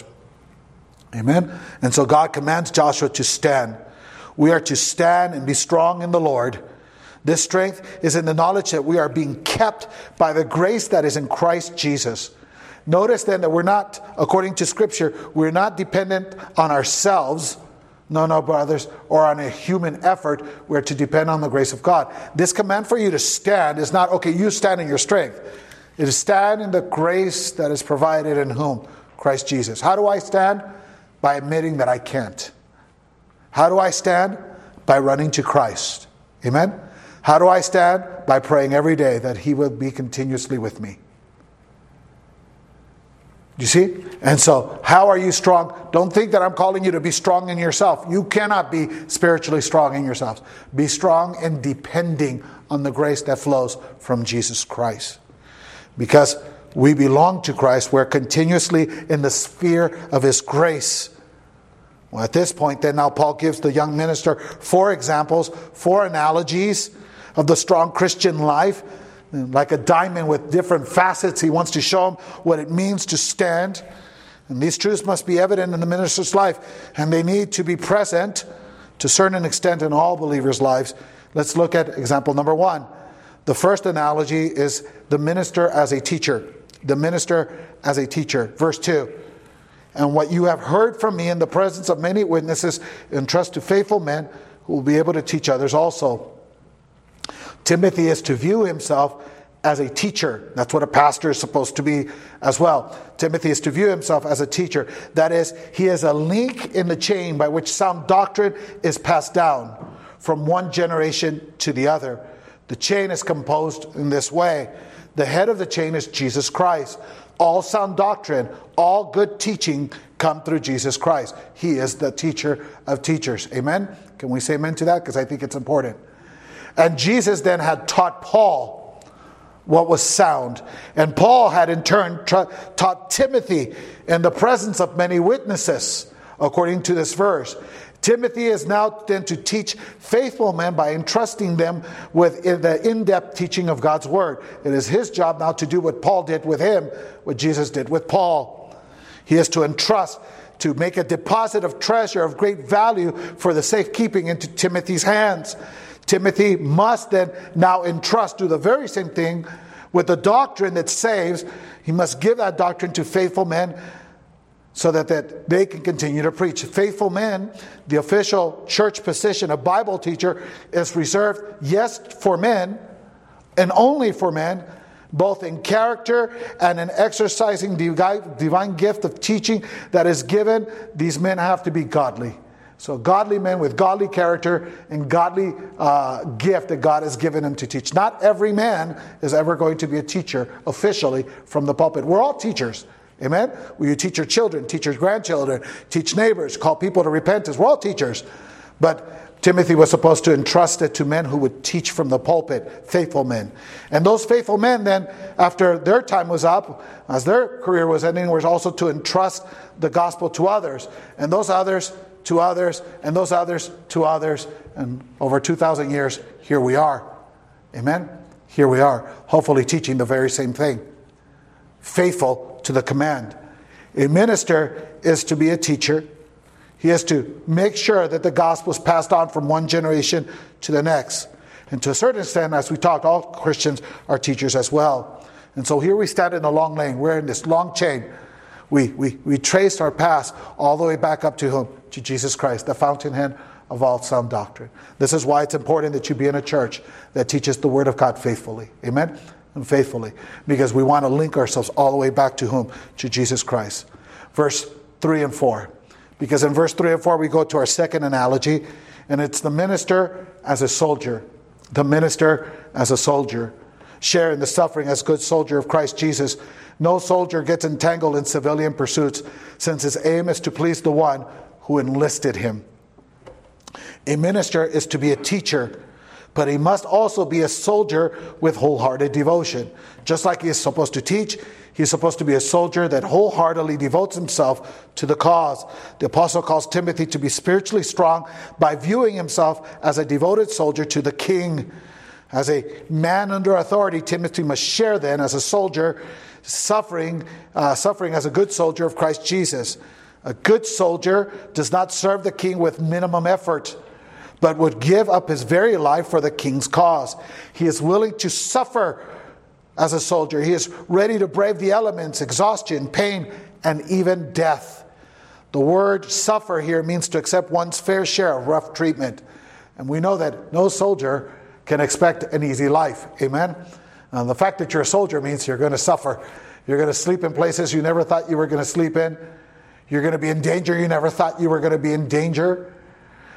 Amen? And so God commands Joshua to stand. We are to stand and be strong in the Lord. This strength is in the knowledge that we are being kept by the grace that is in Christ Jesus. Notice then that we're not, according to Scripture, we're not dependent on ourselves. No, no, brothers, or on a human effort. We're to depend on the grace of God. This command for you to stand is not, okay, you stand in your strength. It is stand in the grace that is provided in whom? Christ Jesus. How do I stand? By admitting that I can't. How do I stand? By running to Christ. Amen? How do I stand? By praying every day that he will be continuously with me. You see? And so, how are you strong? Don't think that I'm calling you to be strong in yourself. You cannot be spiritually strong in yourselves. Be strong in depending on the grace that flows from Jesus Christ. Because we belong to Christ. We're continuously in the sphere of his grace. Well, at this point, then, now Paul gives the young minister four examples, four analogies of the strong Christian life. Like a diamond with different facets, he wants to show them what it means to stand. And these truths must be evident in the minister's life, and they need to be present to a certain extent in all believers' lives. Let's look at example number one. The first analogy is the minister as a teacher. The minister as a teacher. Verse two. And what you have heard from me in the presence of many witnesses, entrust to faithful men who will be able to teach others also. Timothy is to view himself as a teacher. That's what a pastor is supposed to be as well. Timothy is to view himself as a teacher. That is, he is a link in the chain by which sound doctrine is passed down from one generation to the other. The chain is composed in this way. The head of the chain is Jesus Christ. All sound doctrine, all good teaching come through Jesus Christ. He is the teacher of teachers. Amen? Can we say amen to that? Because I think it's important. And Jesus then had taught Paul what was sound. And Paul had in turn tra- taught Timothy in the presence of many witnesses, according to this verse. Timothy is now then to teach faithful men by entrusting them with the in-depth teaching of God's word. It is his job now to do what Paul did with him, what Jesus did with Paul. He is to entrust, to make a deposit of treasure of great value for the safekeeping into Timothy's hands. Timothy must then now entrust, do the very same thing with the doctrine that saves. He must give that doctrine to faithful men so that, that they can continue to preach. Faithful men, the official church position of Bible teacher, is reserved, yes, for men, and only for men, both in character and in exercising the divine gift of teaching that is given. These men have to be godly. So godly men with godly character and godly uh, gift that God has given them to teach. Not every man is ever going to be a teacher officially from the pulpit. We're all teachers. Amen? Will you teach your children, teach your grandchildren, teach neighbors, call people to repentance? We're all teachers. But Timothy was supposed to entrust it to men who would teach from the pulpit, faithful men. And those faithful men then, after their time was up, as their career was ending, was also to entrust the gospel to others. And those others to others, and those others to others. And over two thousand years, here we are. Amen? Here we are, hopefully teaching the very same thing. Faithful to the command. A minister is to be a teacher. He has to make sure that the gospel is passed on from one generation to the next. And to a certain extent, as we talked, all Christians are teachers as well. And so here we stand in a long lane. We're in this long chain. We, we, we traced our past all the way back up to whom? To Jesus Christ, the fountainhead of all sound doctrine. This is why it's important that you be in a church that teaches the word of God faithfully. Amen? And faithfully. Because we want to link ourselves all the way back to whom? To Jesus Christ. Verse three and four. Because in verse three and four we go to our second analogy, and it's the minister as a soldier. The minister as a soldier. Share in the suffering as good soldier of Christ Jesus. No soldier gets entangled in civilian pursuits, since his aim is to please the one who enlisted him. A minister is to be a teacher, but he must also be a soldier with wholehearted devotion. Just like he is supposed to teach, he's supposed to be a soldier that wholeheartedly devotes himself to the cause. The apostle calls Timothy to be spiritually strong by viewing himself as a devoted soldier to the king. As a man under authority, Timothy must share then as a soldier, suffering, uh, suffering as a good soldier of Christ Jesus. A good soldier does not serve the king with minimum effort, but would give up his very life for the king's cause. He is willing to suffer as a soldier. He is ready to brave the elements, exhaustion, pain, and even death. The word suffer here means to accept one's fair share of rough treatment. And we know that no soldier can expect an easy life. Amen? And the fact that you're a soldier means you're going to suffer. You're going to sleep in places you never thought you were going to sleep in. You're going to be in danger you never thought you were going to be in danger.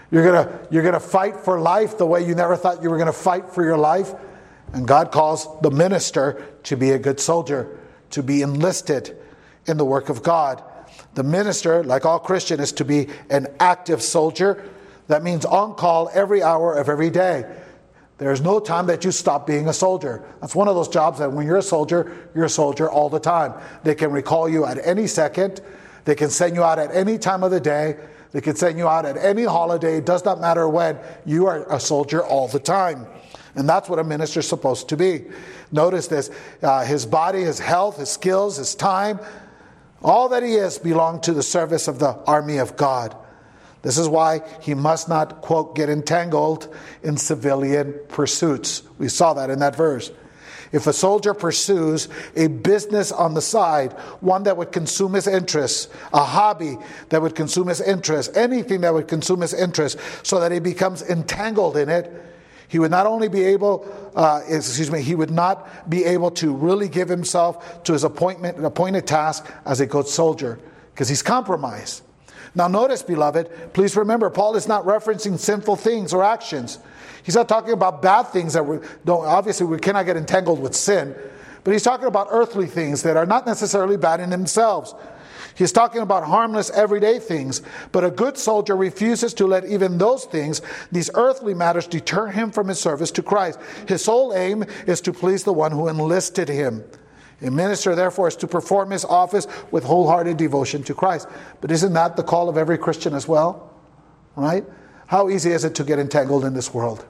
You're gonna, you're gonna fight for life the way you never thought you were gonna fight for your life. And God calls the minister to be a good soldier, to be enlisted in the work of God. The minister, like all Christians, is to be an active soldier. That means on call every hour of every day. There's no time that you stop being a soldier. That's one of those jobs that when you're a soldier, you're a soldier all the time. They can recall you at any second. They can send you out at any time of the day. They can send you out at any holiday. It does not matter when. You are a soldier all the time. And that's what a minister is supposed to be. Notice this. Uh, his body, his health, his skills, his time, all that he is belong to the service of the army of God. This is why he must not, quote, get entangled in civilian pursuits. We saw that in that verse. If a soldier pursues a business on the side, one that would consume his interest, a hobby that would consume his interest, anything that would consume his interest, so that he becomes entangled in it, he would not only be able, uh, excuse me, he would not be able to really give himself to his appointment, appointed task as a good soldier, because he's compromised. Now notice, beloved, please remember, Paul is not referencing sinful things or actions. He's not talking about bad things that we don't, obviously we cannot get entangled with sin, but he's talking about earthly things that are not necessarily bad in themselves. He's talking about harmless everyday things, but a good soldier refuses to let even those things, these earthly matters, deter him from his service to Christ. His sole aim is to please the one who enlisted him. A minister, therefore, is to perform his office with wholehearted devotion to Christ. But isn't that the call of every Christian as well? Right? How easy is it to get entangled in this world?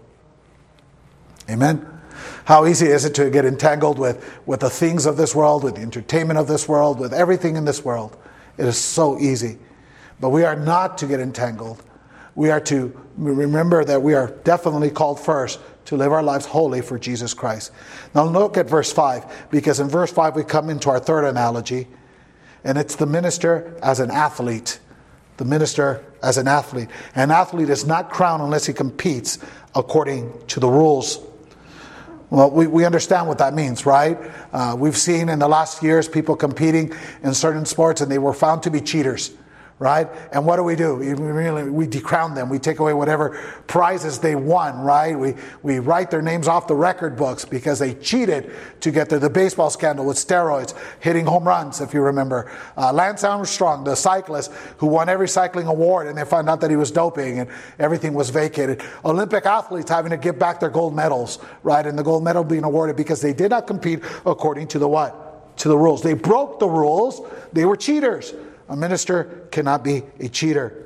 Amen? How easy is it to get entangled with, with the things of this world, with the entertainment of this world, with everything in this world? It is so easy. But we are not to get entangled. We are to remember that we are definitely called first to live our lives holy for Jesus Christ. Now look at verse five, because in verse five we come into our third analogy, and it's the minister as an athlete. The minister as an athlete. An athlete is not crowned unless he competes according to the rules. Well, we, we understand what that means, right? Uh, we've seen in the last years people competing in certain sports and they were found to be cheaters. Right? And what do we do? We really we decrown them. We take away whatever prizes they won, right? We we write their names off the record books because they cheated to get there. The baseball scandal with steroids, hitting home runs, if you remember. Uh, Lance Armstrong, the cyclist who won every cycling award, and they found out that he was doping and everything was vacated. Olympic athletes having to give back their gold medals, right? And the gold medal being awarded because they did not compete according to the what? To the rules. They broke the rules. They were cheaters. A minister cannot be a cheater.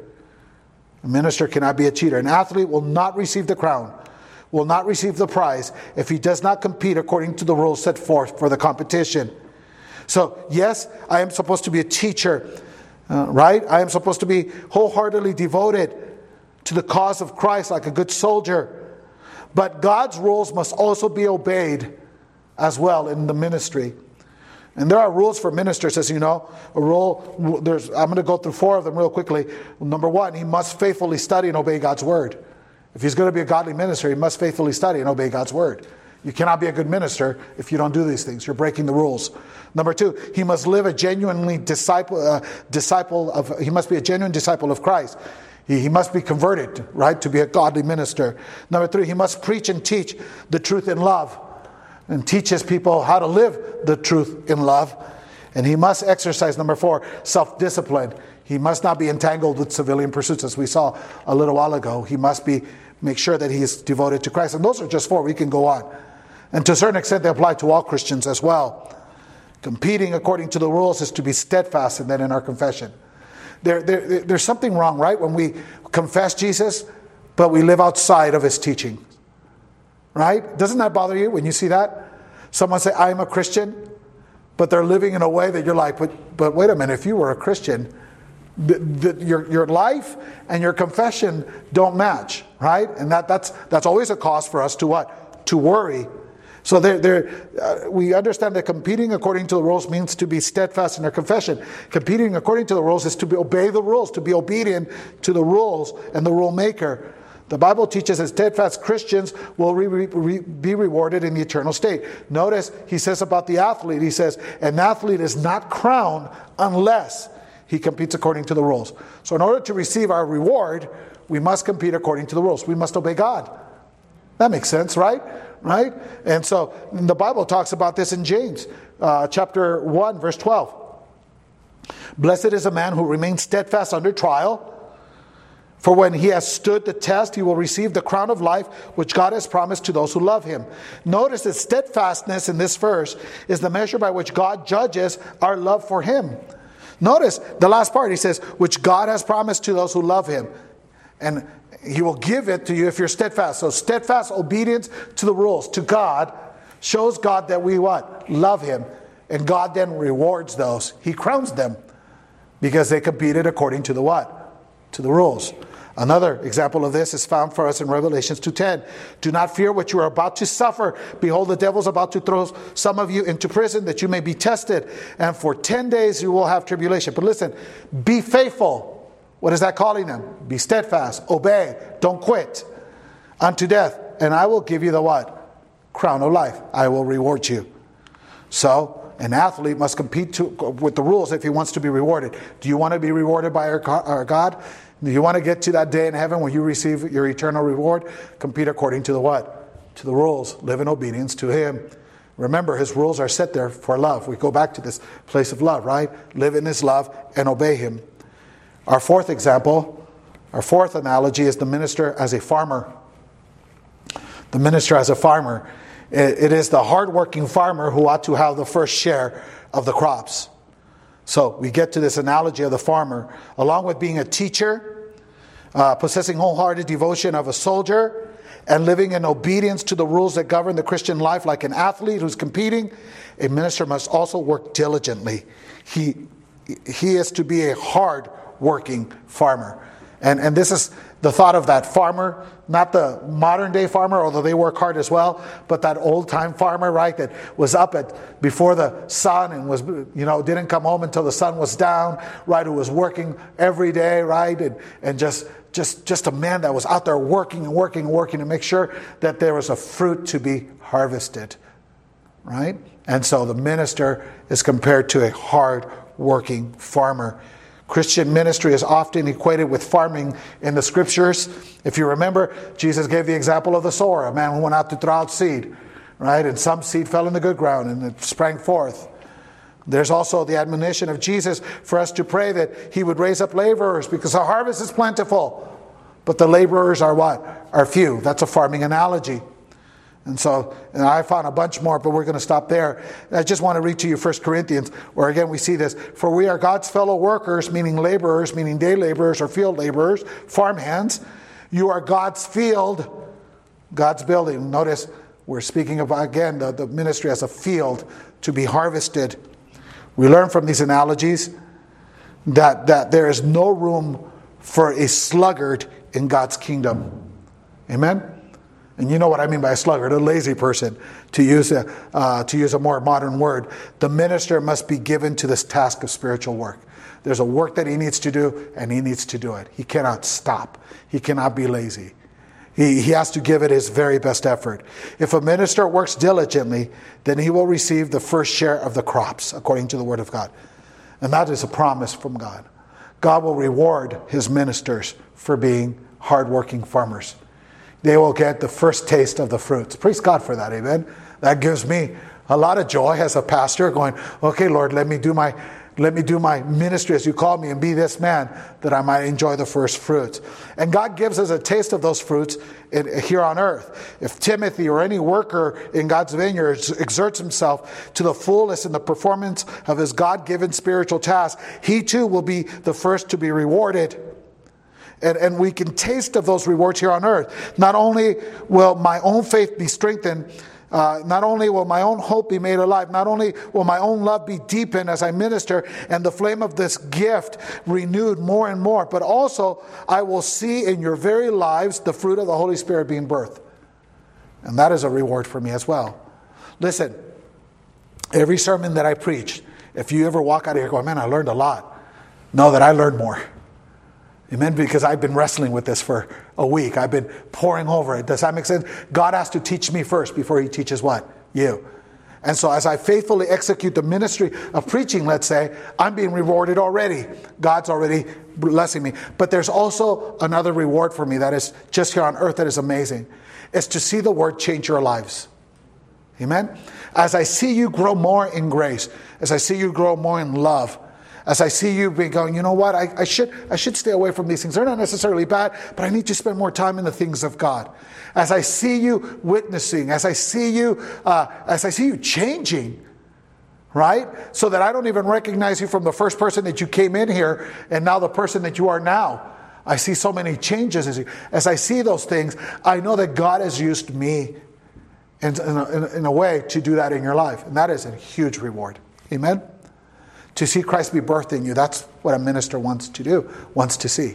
A minister cannot be a cheater. An athlete will not receive the crown, will not receive the prize if he does not compete according to the rules set forth for the competition. So, yes, I am supposed to be a teacher, uh, right? I am supposed to be wholeheartedly devoted to the cause of Christ like a good soldier. But God's rules must also be obeyed as well in the ministry. And there are rules for ministers, as you know. A rule, there's, I'm going to go through four of them real quickly. Number one, he must faithfully study and obey God's word. If he's going to be a godly minister, he must faithfully study and obey God's word. You cannot be a good minister if you don't do these things. You're breaking the rules. Number two, he must live a genuinely disciple, uh, disciple of. He must be a genuine disciple of Christ. He, he must be converted, right, to be a godly minister. Number three, he must preach and teach the truth in love, and teaches people how to live the truth in love. And he must exercise, number four, self-discipline. He must not be entangled with civilian pursuits, as we saw a little while ago. He must be make sure that he is devoted to Christ. And those are just four. We can go on. And to a certain extent, they apply to all Christians as well. Competing according to the rules is to be steadfast in that in our confession. There, there, there's something wrong, right? When we confess Jesus, but we live outside of his teaching. Right? Doesn't that bother you when you see that? Someone say, I am a Christian, but they're living in a way that you're like, but, but wait a minute, if you were a Christian, the, the, your, your life and your confession don't match, right? And that, that's, that's always a cause for us to what? To worry. So they're, they're, uh, we understand that competing according to the rules means to be steadfast in our confession. Competing according to the rules is to be, obey the rules, to be obedient to the rules and the rule maker. The Bible teaches that steadfast Christians will re- re- be rewarded in the eternal state. Notice he says about the athlete, he says, an athlete is not crowned unless he competes according to the rules. So in order to receive our reward, we must compete according to the rules. We must obey God. That makes sense, right? Right? And so the Bible talks about this in James uh, chapter one, verse twelve. Blessed is a man who remains steadfast under trial. For when he has stood the test, he will receive the crown of life, which God has promised to those who love him. Notice that steadfastness in this verse is the measure by which God judges our love for him. Notice the last part, he says, which God has promised to those who love him. And he will give it to you if you're steadfast. So steadfast obedience to the rules, to God, shows God that we what? Love him. And God then rewards those. He crowns them because they competed according to the what? To the rules. Another example of this is found for us in Revelations two ten. Do not fear what you are about to suffer. Behold, the devil is about to throw some of you into prison that you may be tested. And for ten days you will have tribulation. But listen, be faithful. What is that calling them? Be steadfast. Obey. Don't quit. Unto death. And I will give you the what? Crown of life. I will reward you. So, an athlete must compete to, with the rules if he wants to be rewarded. Do you want to be rewarded by our, our God? Do you want to get to that day in heaven when you receive your eternal reward? Compete according to the what? To the rules. Live in obedience to him. Remember, his rules are set there for love. We go back to this place of love, right? Live in his love and obey him. Our fourth example, our fourth analogy is the minister as a farmer. The minister as a farmer. It is the hardworking farmer who ought to have the first share of the crops. So we get to this analogy of the farmer, along with being a teacher, uh, possessing wholehearted devotion of a soldier, and living in obedience to the rules that govern the Christian life, like an athlete who's competing. A minister must also work diligently. He he is to be a hard-working farmer. And, and this is the thought of that farmer, not the modern day farmer, although they work hard as well, but that old time farmer, right, that was up at before the sun and was, you know, didn't come home until the sun was down, right, who was working every day, right, and, and just, just, just a man that was out there working and working and working to make sure that there was a fruit to be harvested, right? And so the minister is compared to a hard working farmer. Christian ministry is often equated with farming in the scriptures. If you remember, Jesus gave the example of the sower, a man who went out to throw out seed, right? And some seed fell in the good ground and it sprang forth. There's also the admonition of Jesus for us to pray that he would raise up laborers because the harvest is plentiful, but the laborers are what? Are few. That's a farming analogy. And so and I found a bunch more, but we're going to stop there. I just want to read to you First Corinthians, where again we see this. For we are God's fellow workers, meaning laborers, meaning day laborers or field laborers, farmhands. You are God's field, God's building. Notice we're speaking about, again, the, the ministry as a field to be harvested. We learn from these analogies that, that there is no room for a sluggard in God's kingdom. Amen? And you know what I mean by a sluggard, a lazy person, to use a, uh, to use a more modern word. The minister must be given to this task of spiritual work. There's a work that he needs to do, and he needs to do it. He cannot stop. He cannot be lazy. He, he has to give it his very best effort. If a minister works diligently, then he will receive the first share of the crops, according to the Word of God. And that is a promise from God. God will reward his ministers for being hardworking farmers. They will get the first taste of the fruits. Praise God for that, amen? That gives me a lot of joy as a pastor, going, okay, Lord, let me do my let me do my ministry as you call me and be this man that I might enjoy the first fruits. And God gives us a taste of those fruits in, here on earth. If Timothy or any worker in God's vineyard exerts himself to the fullest in the performance of his God-given spiritual task, he too will be the first to be rewarded. And, and we can taste of those rewards here on earth. Not only will my own faith be strengthened, uh, not only will my own hope be made alive, not only will my own love be deepened as I minister and the flame of this gift renewed more and more, but also I will see in your very lives the fruit of the Holy Spirit being birthed. And that is a reward for me as well. Listen, every sermon that I preach, if you ever walk out of here going, man, I learned a lot, know that I learned more. Amen? Because I've been wrestling with this for a week. I've been poring over it. Does that make sense? God has to teach me first before he teaches what? You. And so as I faithfully execute the ministry of preaching, let's say, I'm being rewarded already. God's already blessing me. But there's also another reward for me that is just here on earth that is amazing. It's to see the word change your lives. Amen? As I see you grow more in grace, as I see you grow more in love, as I see you be going, you know what, I, I should I should stay away from these things. They're not necessarily bad, but I need to spend more time in the things of God. As I see you witnessing, as I see you, uh, as I see you changing, right? So that I don't even recognize you from the first person that you came in here and now the person that you are now. I see so many changes. As, you, as I see those things, I know that God has used me in, in, a, in a way to do that in your life. And that is a huge reward. Amen? To see Christ be birthed in you, that's what a minister wants to do, wants to see.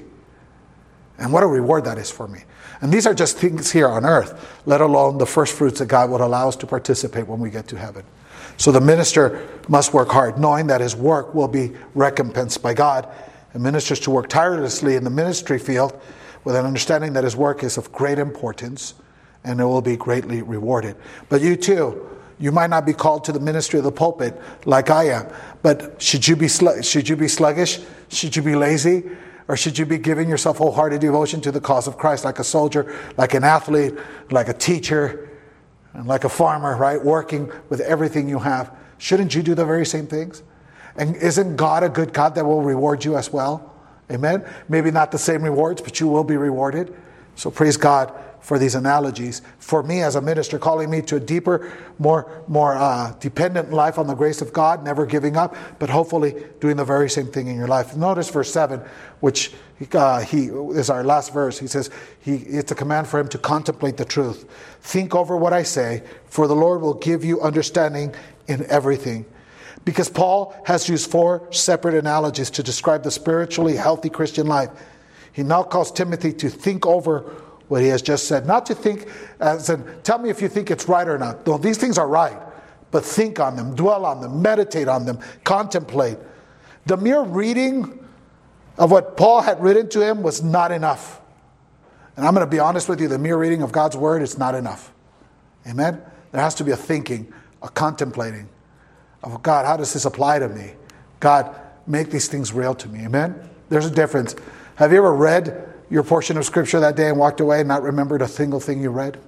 And what a reward that is for me. And these are just things here on earth, let alone the first fruits that God would allow us to participate when we get to heaven. So the minister must work hard, knowing that his work will be recompensed by God. And ministers to work tirelessly in the ministry field with an understanding that his work is of great importance and it will be greatly rewarded. But you too, you might not be called to the ministry of the pulpit like I am, but should you be sl- should you be sluggish? Should you be lazy? Or should you be giving yourself wholehearted devotion to the cause of Christ like a soldier, like an athlete, like a teacher, and like a farmer, right? Working with everything you have. Shouldn't you do the very same things? And isn't God a good God that will reward you as well? Amen? Maybe not the same rewards, but you will be rewarded. So praise God for these analogies. For me as a minister, calling me to a deeper, more more uh, dependent life on the grace of God, never giving up, but hopefully doing the very same thing in your life. Notice verse seven, which uh, he is our last verse. He says, he, it's a command for him to contemplate the truth. Think over what I say, for the Lord will give you understanding in everything. Because Paul has used four separate analogies to describe the spiritually healthy Christian life. He now calls Timothy to think over what he has just said. Not to think as in, tell me if you think it's right or not. No, these things are right. But think on them, dwell on them, meditate on them, contemplate. The mere reading of what Paul had written to him was not enough. And I'm going to be honest with you, the mere reading of God's word is not enough. Amen? There has to be a thinking, a contemplating of, God, how does this apply to me? God, make these things real to me. Amen? There's a difference. Have you ever read your portion of scripture that day and walked away and not remembered a single thing you read?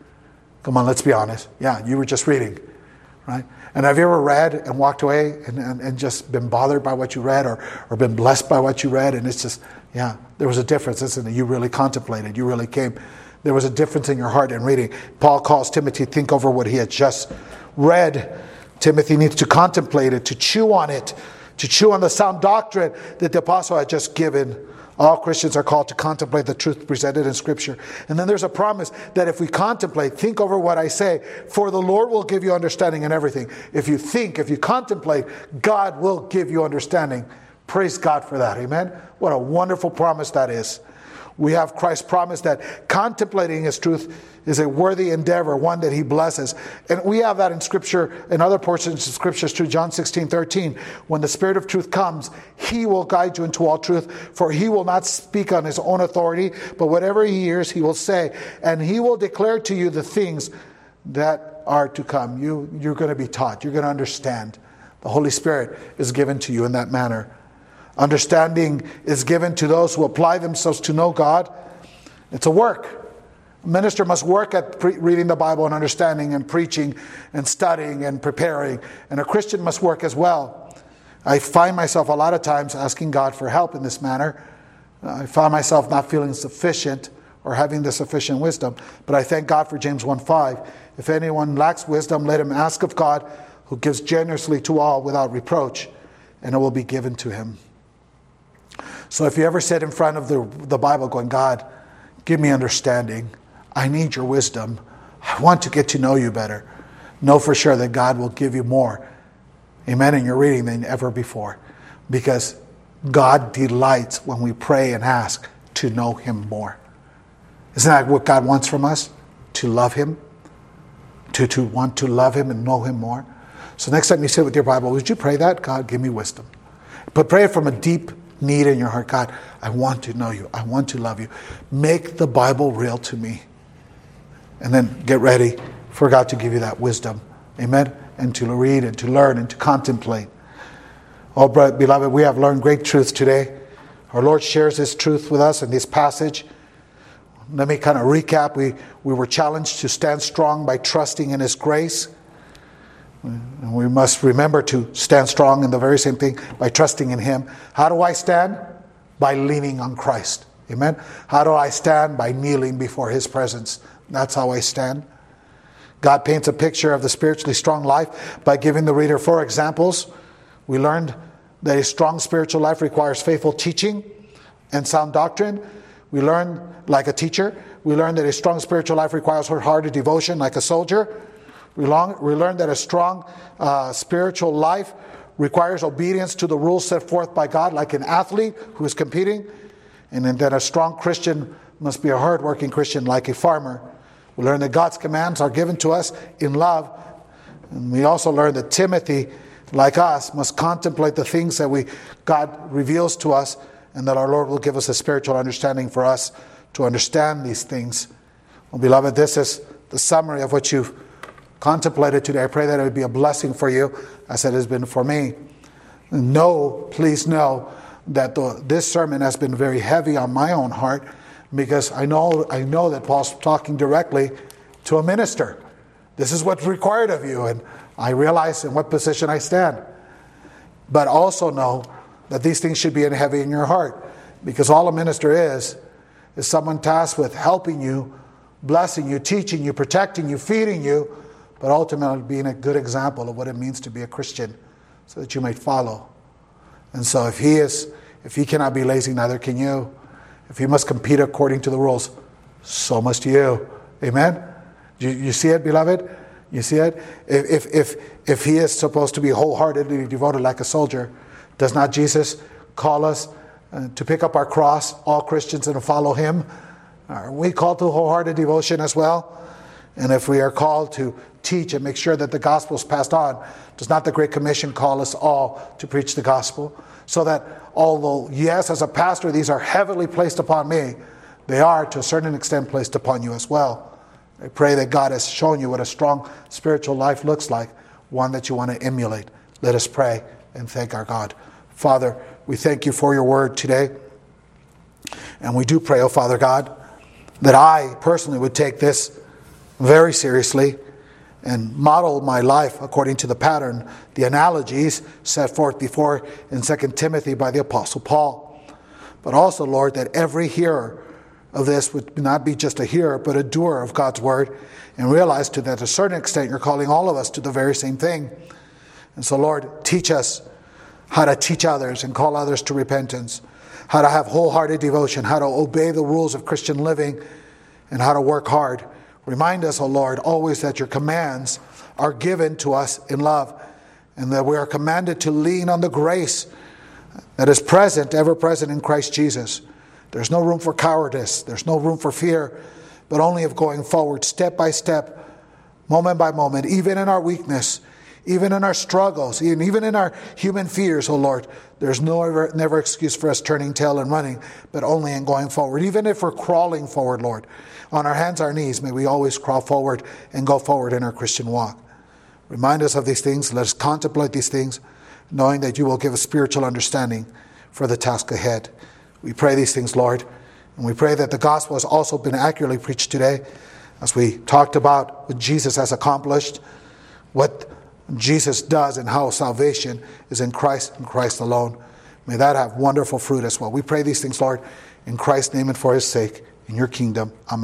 Come on, let's be honest. Yeah, you were just reading, right? And have you ever read and walked away and, and, and just been bothered by what you read or, or been blessed by what you read? And it's just, yeah, there was a difference, isn't it? You really contemplated. You really came. There was a difference in your heart in reading. Paul calls Timothy to think over what he had just read. Timothy needs to contemplate it, to chew on it, to chew on the sound doctrine that the apostle had just given. All Christians are called to contemplate the truth presented in Scripture. And then there's a promise that if we contemplate, think over what I say, for the Lord will give you understanding in everything. If you think, if you contemplate, God will give you understanding. Praise God for that. Amen? What a wonderful promise that is. We have Christ's promise that contemplating His truth is a worthy endeavor, one that He blesses. And we have that in Scripture, in other portions of Scriptures too. John sixteen thirteen. When the Spirit of truth comes, He will guide you into all truth, for He will not speak on His own authority, but whatever He hears, He will say. And He will declare to you the things that are to come. You, you're going to be taught. You're going to understand. The Holy Spirit is given to you in that manner. Understanding is given to those who apply themselves to know God. It's a work. A minister must work at pre- reading the Bible and understanding and preaching and studying and preparing. And a Christian must work as well. I find myself a lot of times asking God for help in this manner. I find myself not feeling sufficient or having the sufficient wisdom. But I thank God for James one five. If anyone lacks wisdom, let him ask of God, who gives generously to all without reproach, and it will be given to him. So if you ever sit in front of the, the Bible going, God, give me understanding. I need your wisdom. I want to get to know you better. Know for sure that God will give you more, amen, in your reading than ever before. Because God delights when we pray and ask to know Him more. Isn't that what God wants from us? To love Him? To, to want to love Him and know Him more? So next time you sit with your Bible, would you pray that? God, give me wisdom. But pray it from a deep need in your heart. God, I want to know you. I want to love you. Make the Bible real to me. And then get ready for God to give you that wisdom. Amen. and to read and to learn and to contemplate. Oh, beloved, we have learned great truth today. Our Lord shares His truth with us in this passage. Let me kind of recap. We, we were challenged to stand strong by trusting in His grace. And we must remember to stand strong in the very same thing by trusting in Him. How do I stand? By leaning on Christ. Amen? How do I stand? By kneeling before His presence. That's how I stand. God paints a picture of the spiritually strong life by giving the reader four examples. We learned that a strong spiritual life requires faithful teaching and sound doctrine. We learned, like a teacher, we learned that a strong spiritual life requires wholehearted devotion, like a soldier. We, long, we learned that a strong uh, spiritual life requires obedience to the rules set forth by God, like an athlete who is competing. And then that a strong Christian must be a hard-working Christian, like a farmer. We learned that God's commands are given to us in love. And we also learned that Timothy, like us, must contemplate the things that we God reveals to us, and that our Lord will give us a spiritual understanding for us to understand these things. Well, beloved, this is the summary of what you've contemplated today. I pray that it would be a blessing for you, as it has been for me. Know, please know, that the, this sermon has been very heavy on my own heart, because I know I know that Paul's talking directly to a minister. This is what's required of you, and I realize in what position I stand. But also know that these things should be heavy in your heart, because all a minister is, is someone tasked with helping you, blessing you, teaching you, protecting you, feeding you, but ultimately being a good example of what it means to be a Christian, so that you might follow. And so if he is, if he cannot be lazy, neither can you. If he must compete according to the rules, so must you. Amen? You, you see it, beloved? You see it? If, if, if, if he is supposed to be wholeheartedly devoted like a soldier, does not Jesus call us uh, to pick up our cross, all Christians, and to follow Him? Are we called to wholehearted devotion as well? And if we are called to teach and make sure that the gospel is passed on, does not the Great Commission call us all to preach the gospel? So that although, yes, as a pastor, these are heavily placed upon me, they are to a certain extent placed upon you as well. I pray that God has shown you what a strong spiritual life looks like, one that you want to emulate. Let us pray and thank our God. Father, we thank you for your word today. And we do pray, oh Father God, that I personally would take this very seriously and model my life according to the pattern, the analogies set forth before in Second Timothy by the Apostle Paul. But also, Lord, that every hearer of this would not be just a hearer, but a doer of God's word, and realize to that to a certain extent you're calling all of us to the very same thing. And so, Lord, teach us how to teach others and call others to repentance, how to have wholehearted devotion, how to obey the rules of Christian living, and how to work hard. Remind us, O Lord, always that your commands are given to us in love, and that we are commanded to lean on the grace that is present, ever present in Christ Jesus. There's no room for cowardice. There's no room for fear, but only of going forward step by step, moment by moment, even in our weakness, even in our struggles, even in our human fears, O Lord. There's no ever, never excuse for us turning tail and running, but only in going forward. Even if we're crawling forward, Lord, on our hands, our knees, may we always crawl forward and go forward in our Christian walk. Remind us of these things. Let us contemplate these things, knowing that you will give us spiritual understanding for the task ahead. We pray these things, Lord, and we pray that the gospel has also been accurately preached today, as we talked about what Jesus has accomplished, what Jesus does, and how salvation is in Christ and Christ alone. May that have wonderful fruit as well. We pray these things, Lord, in Christ's name and for His sake, in your kingdom. Amen.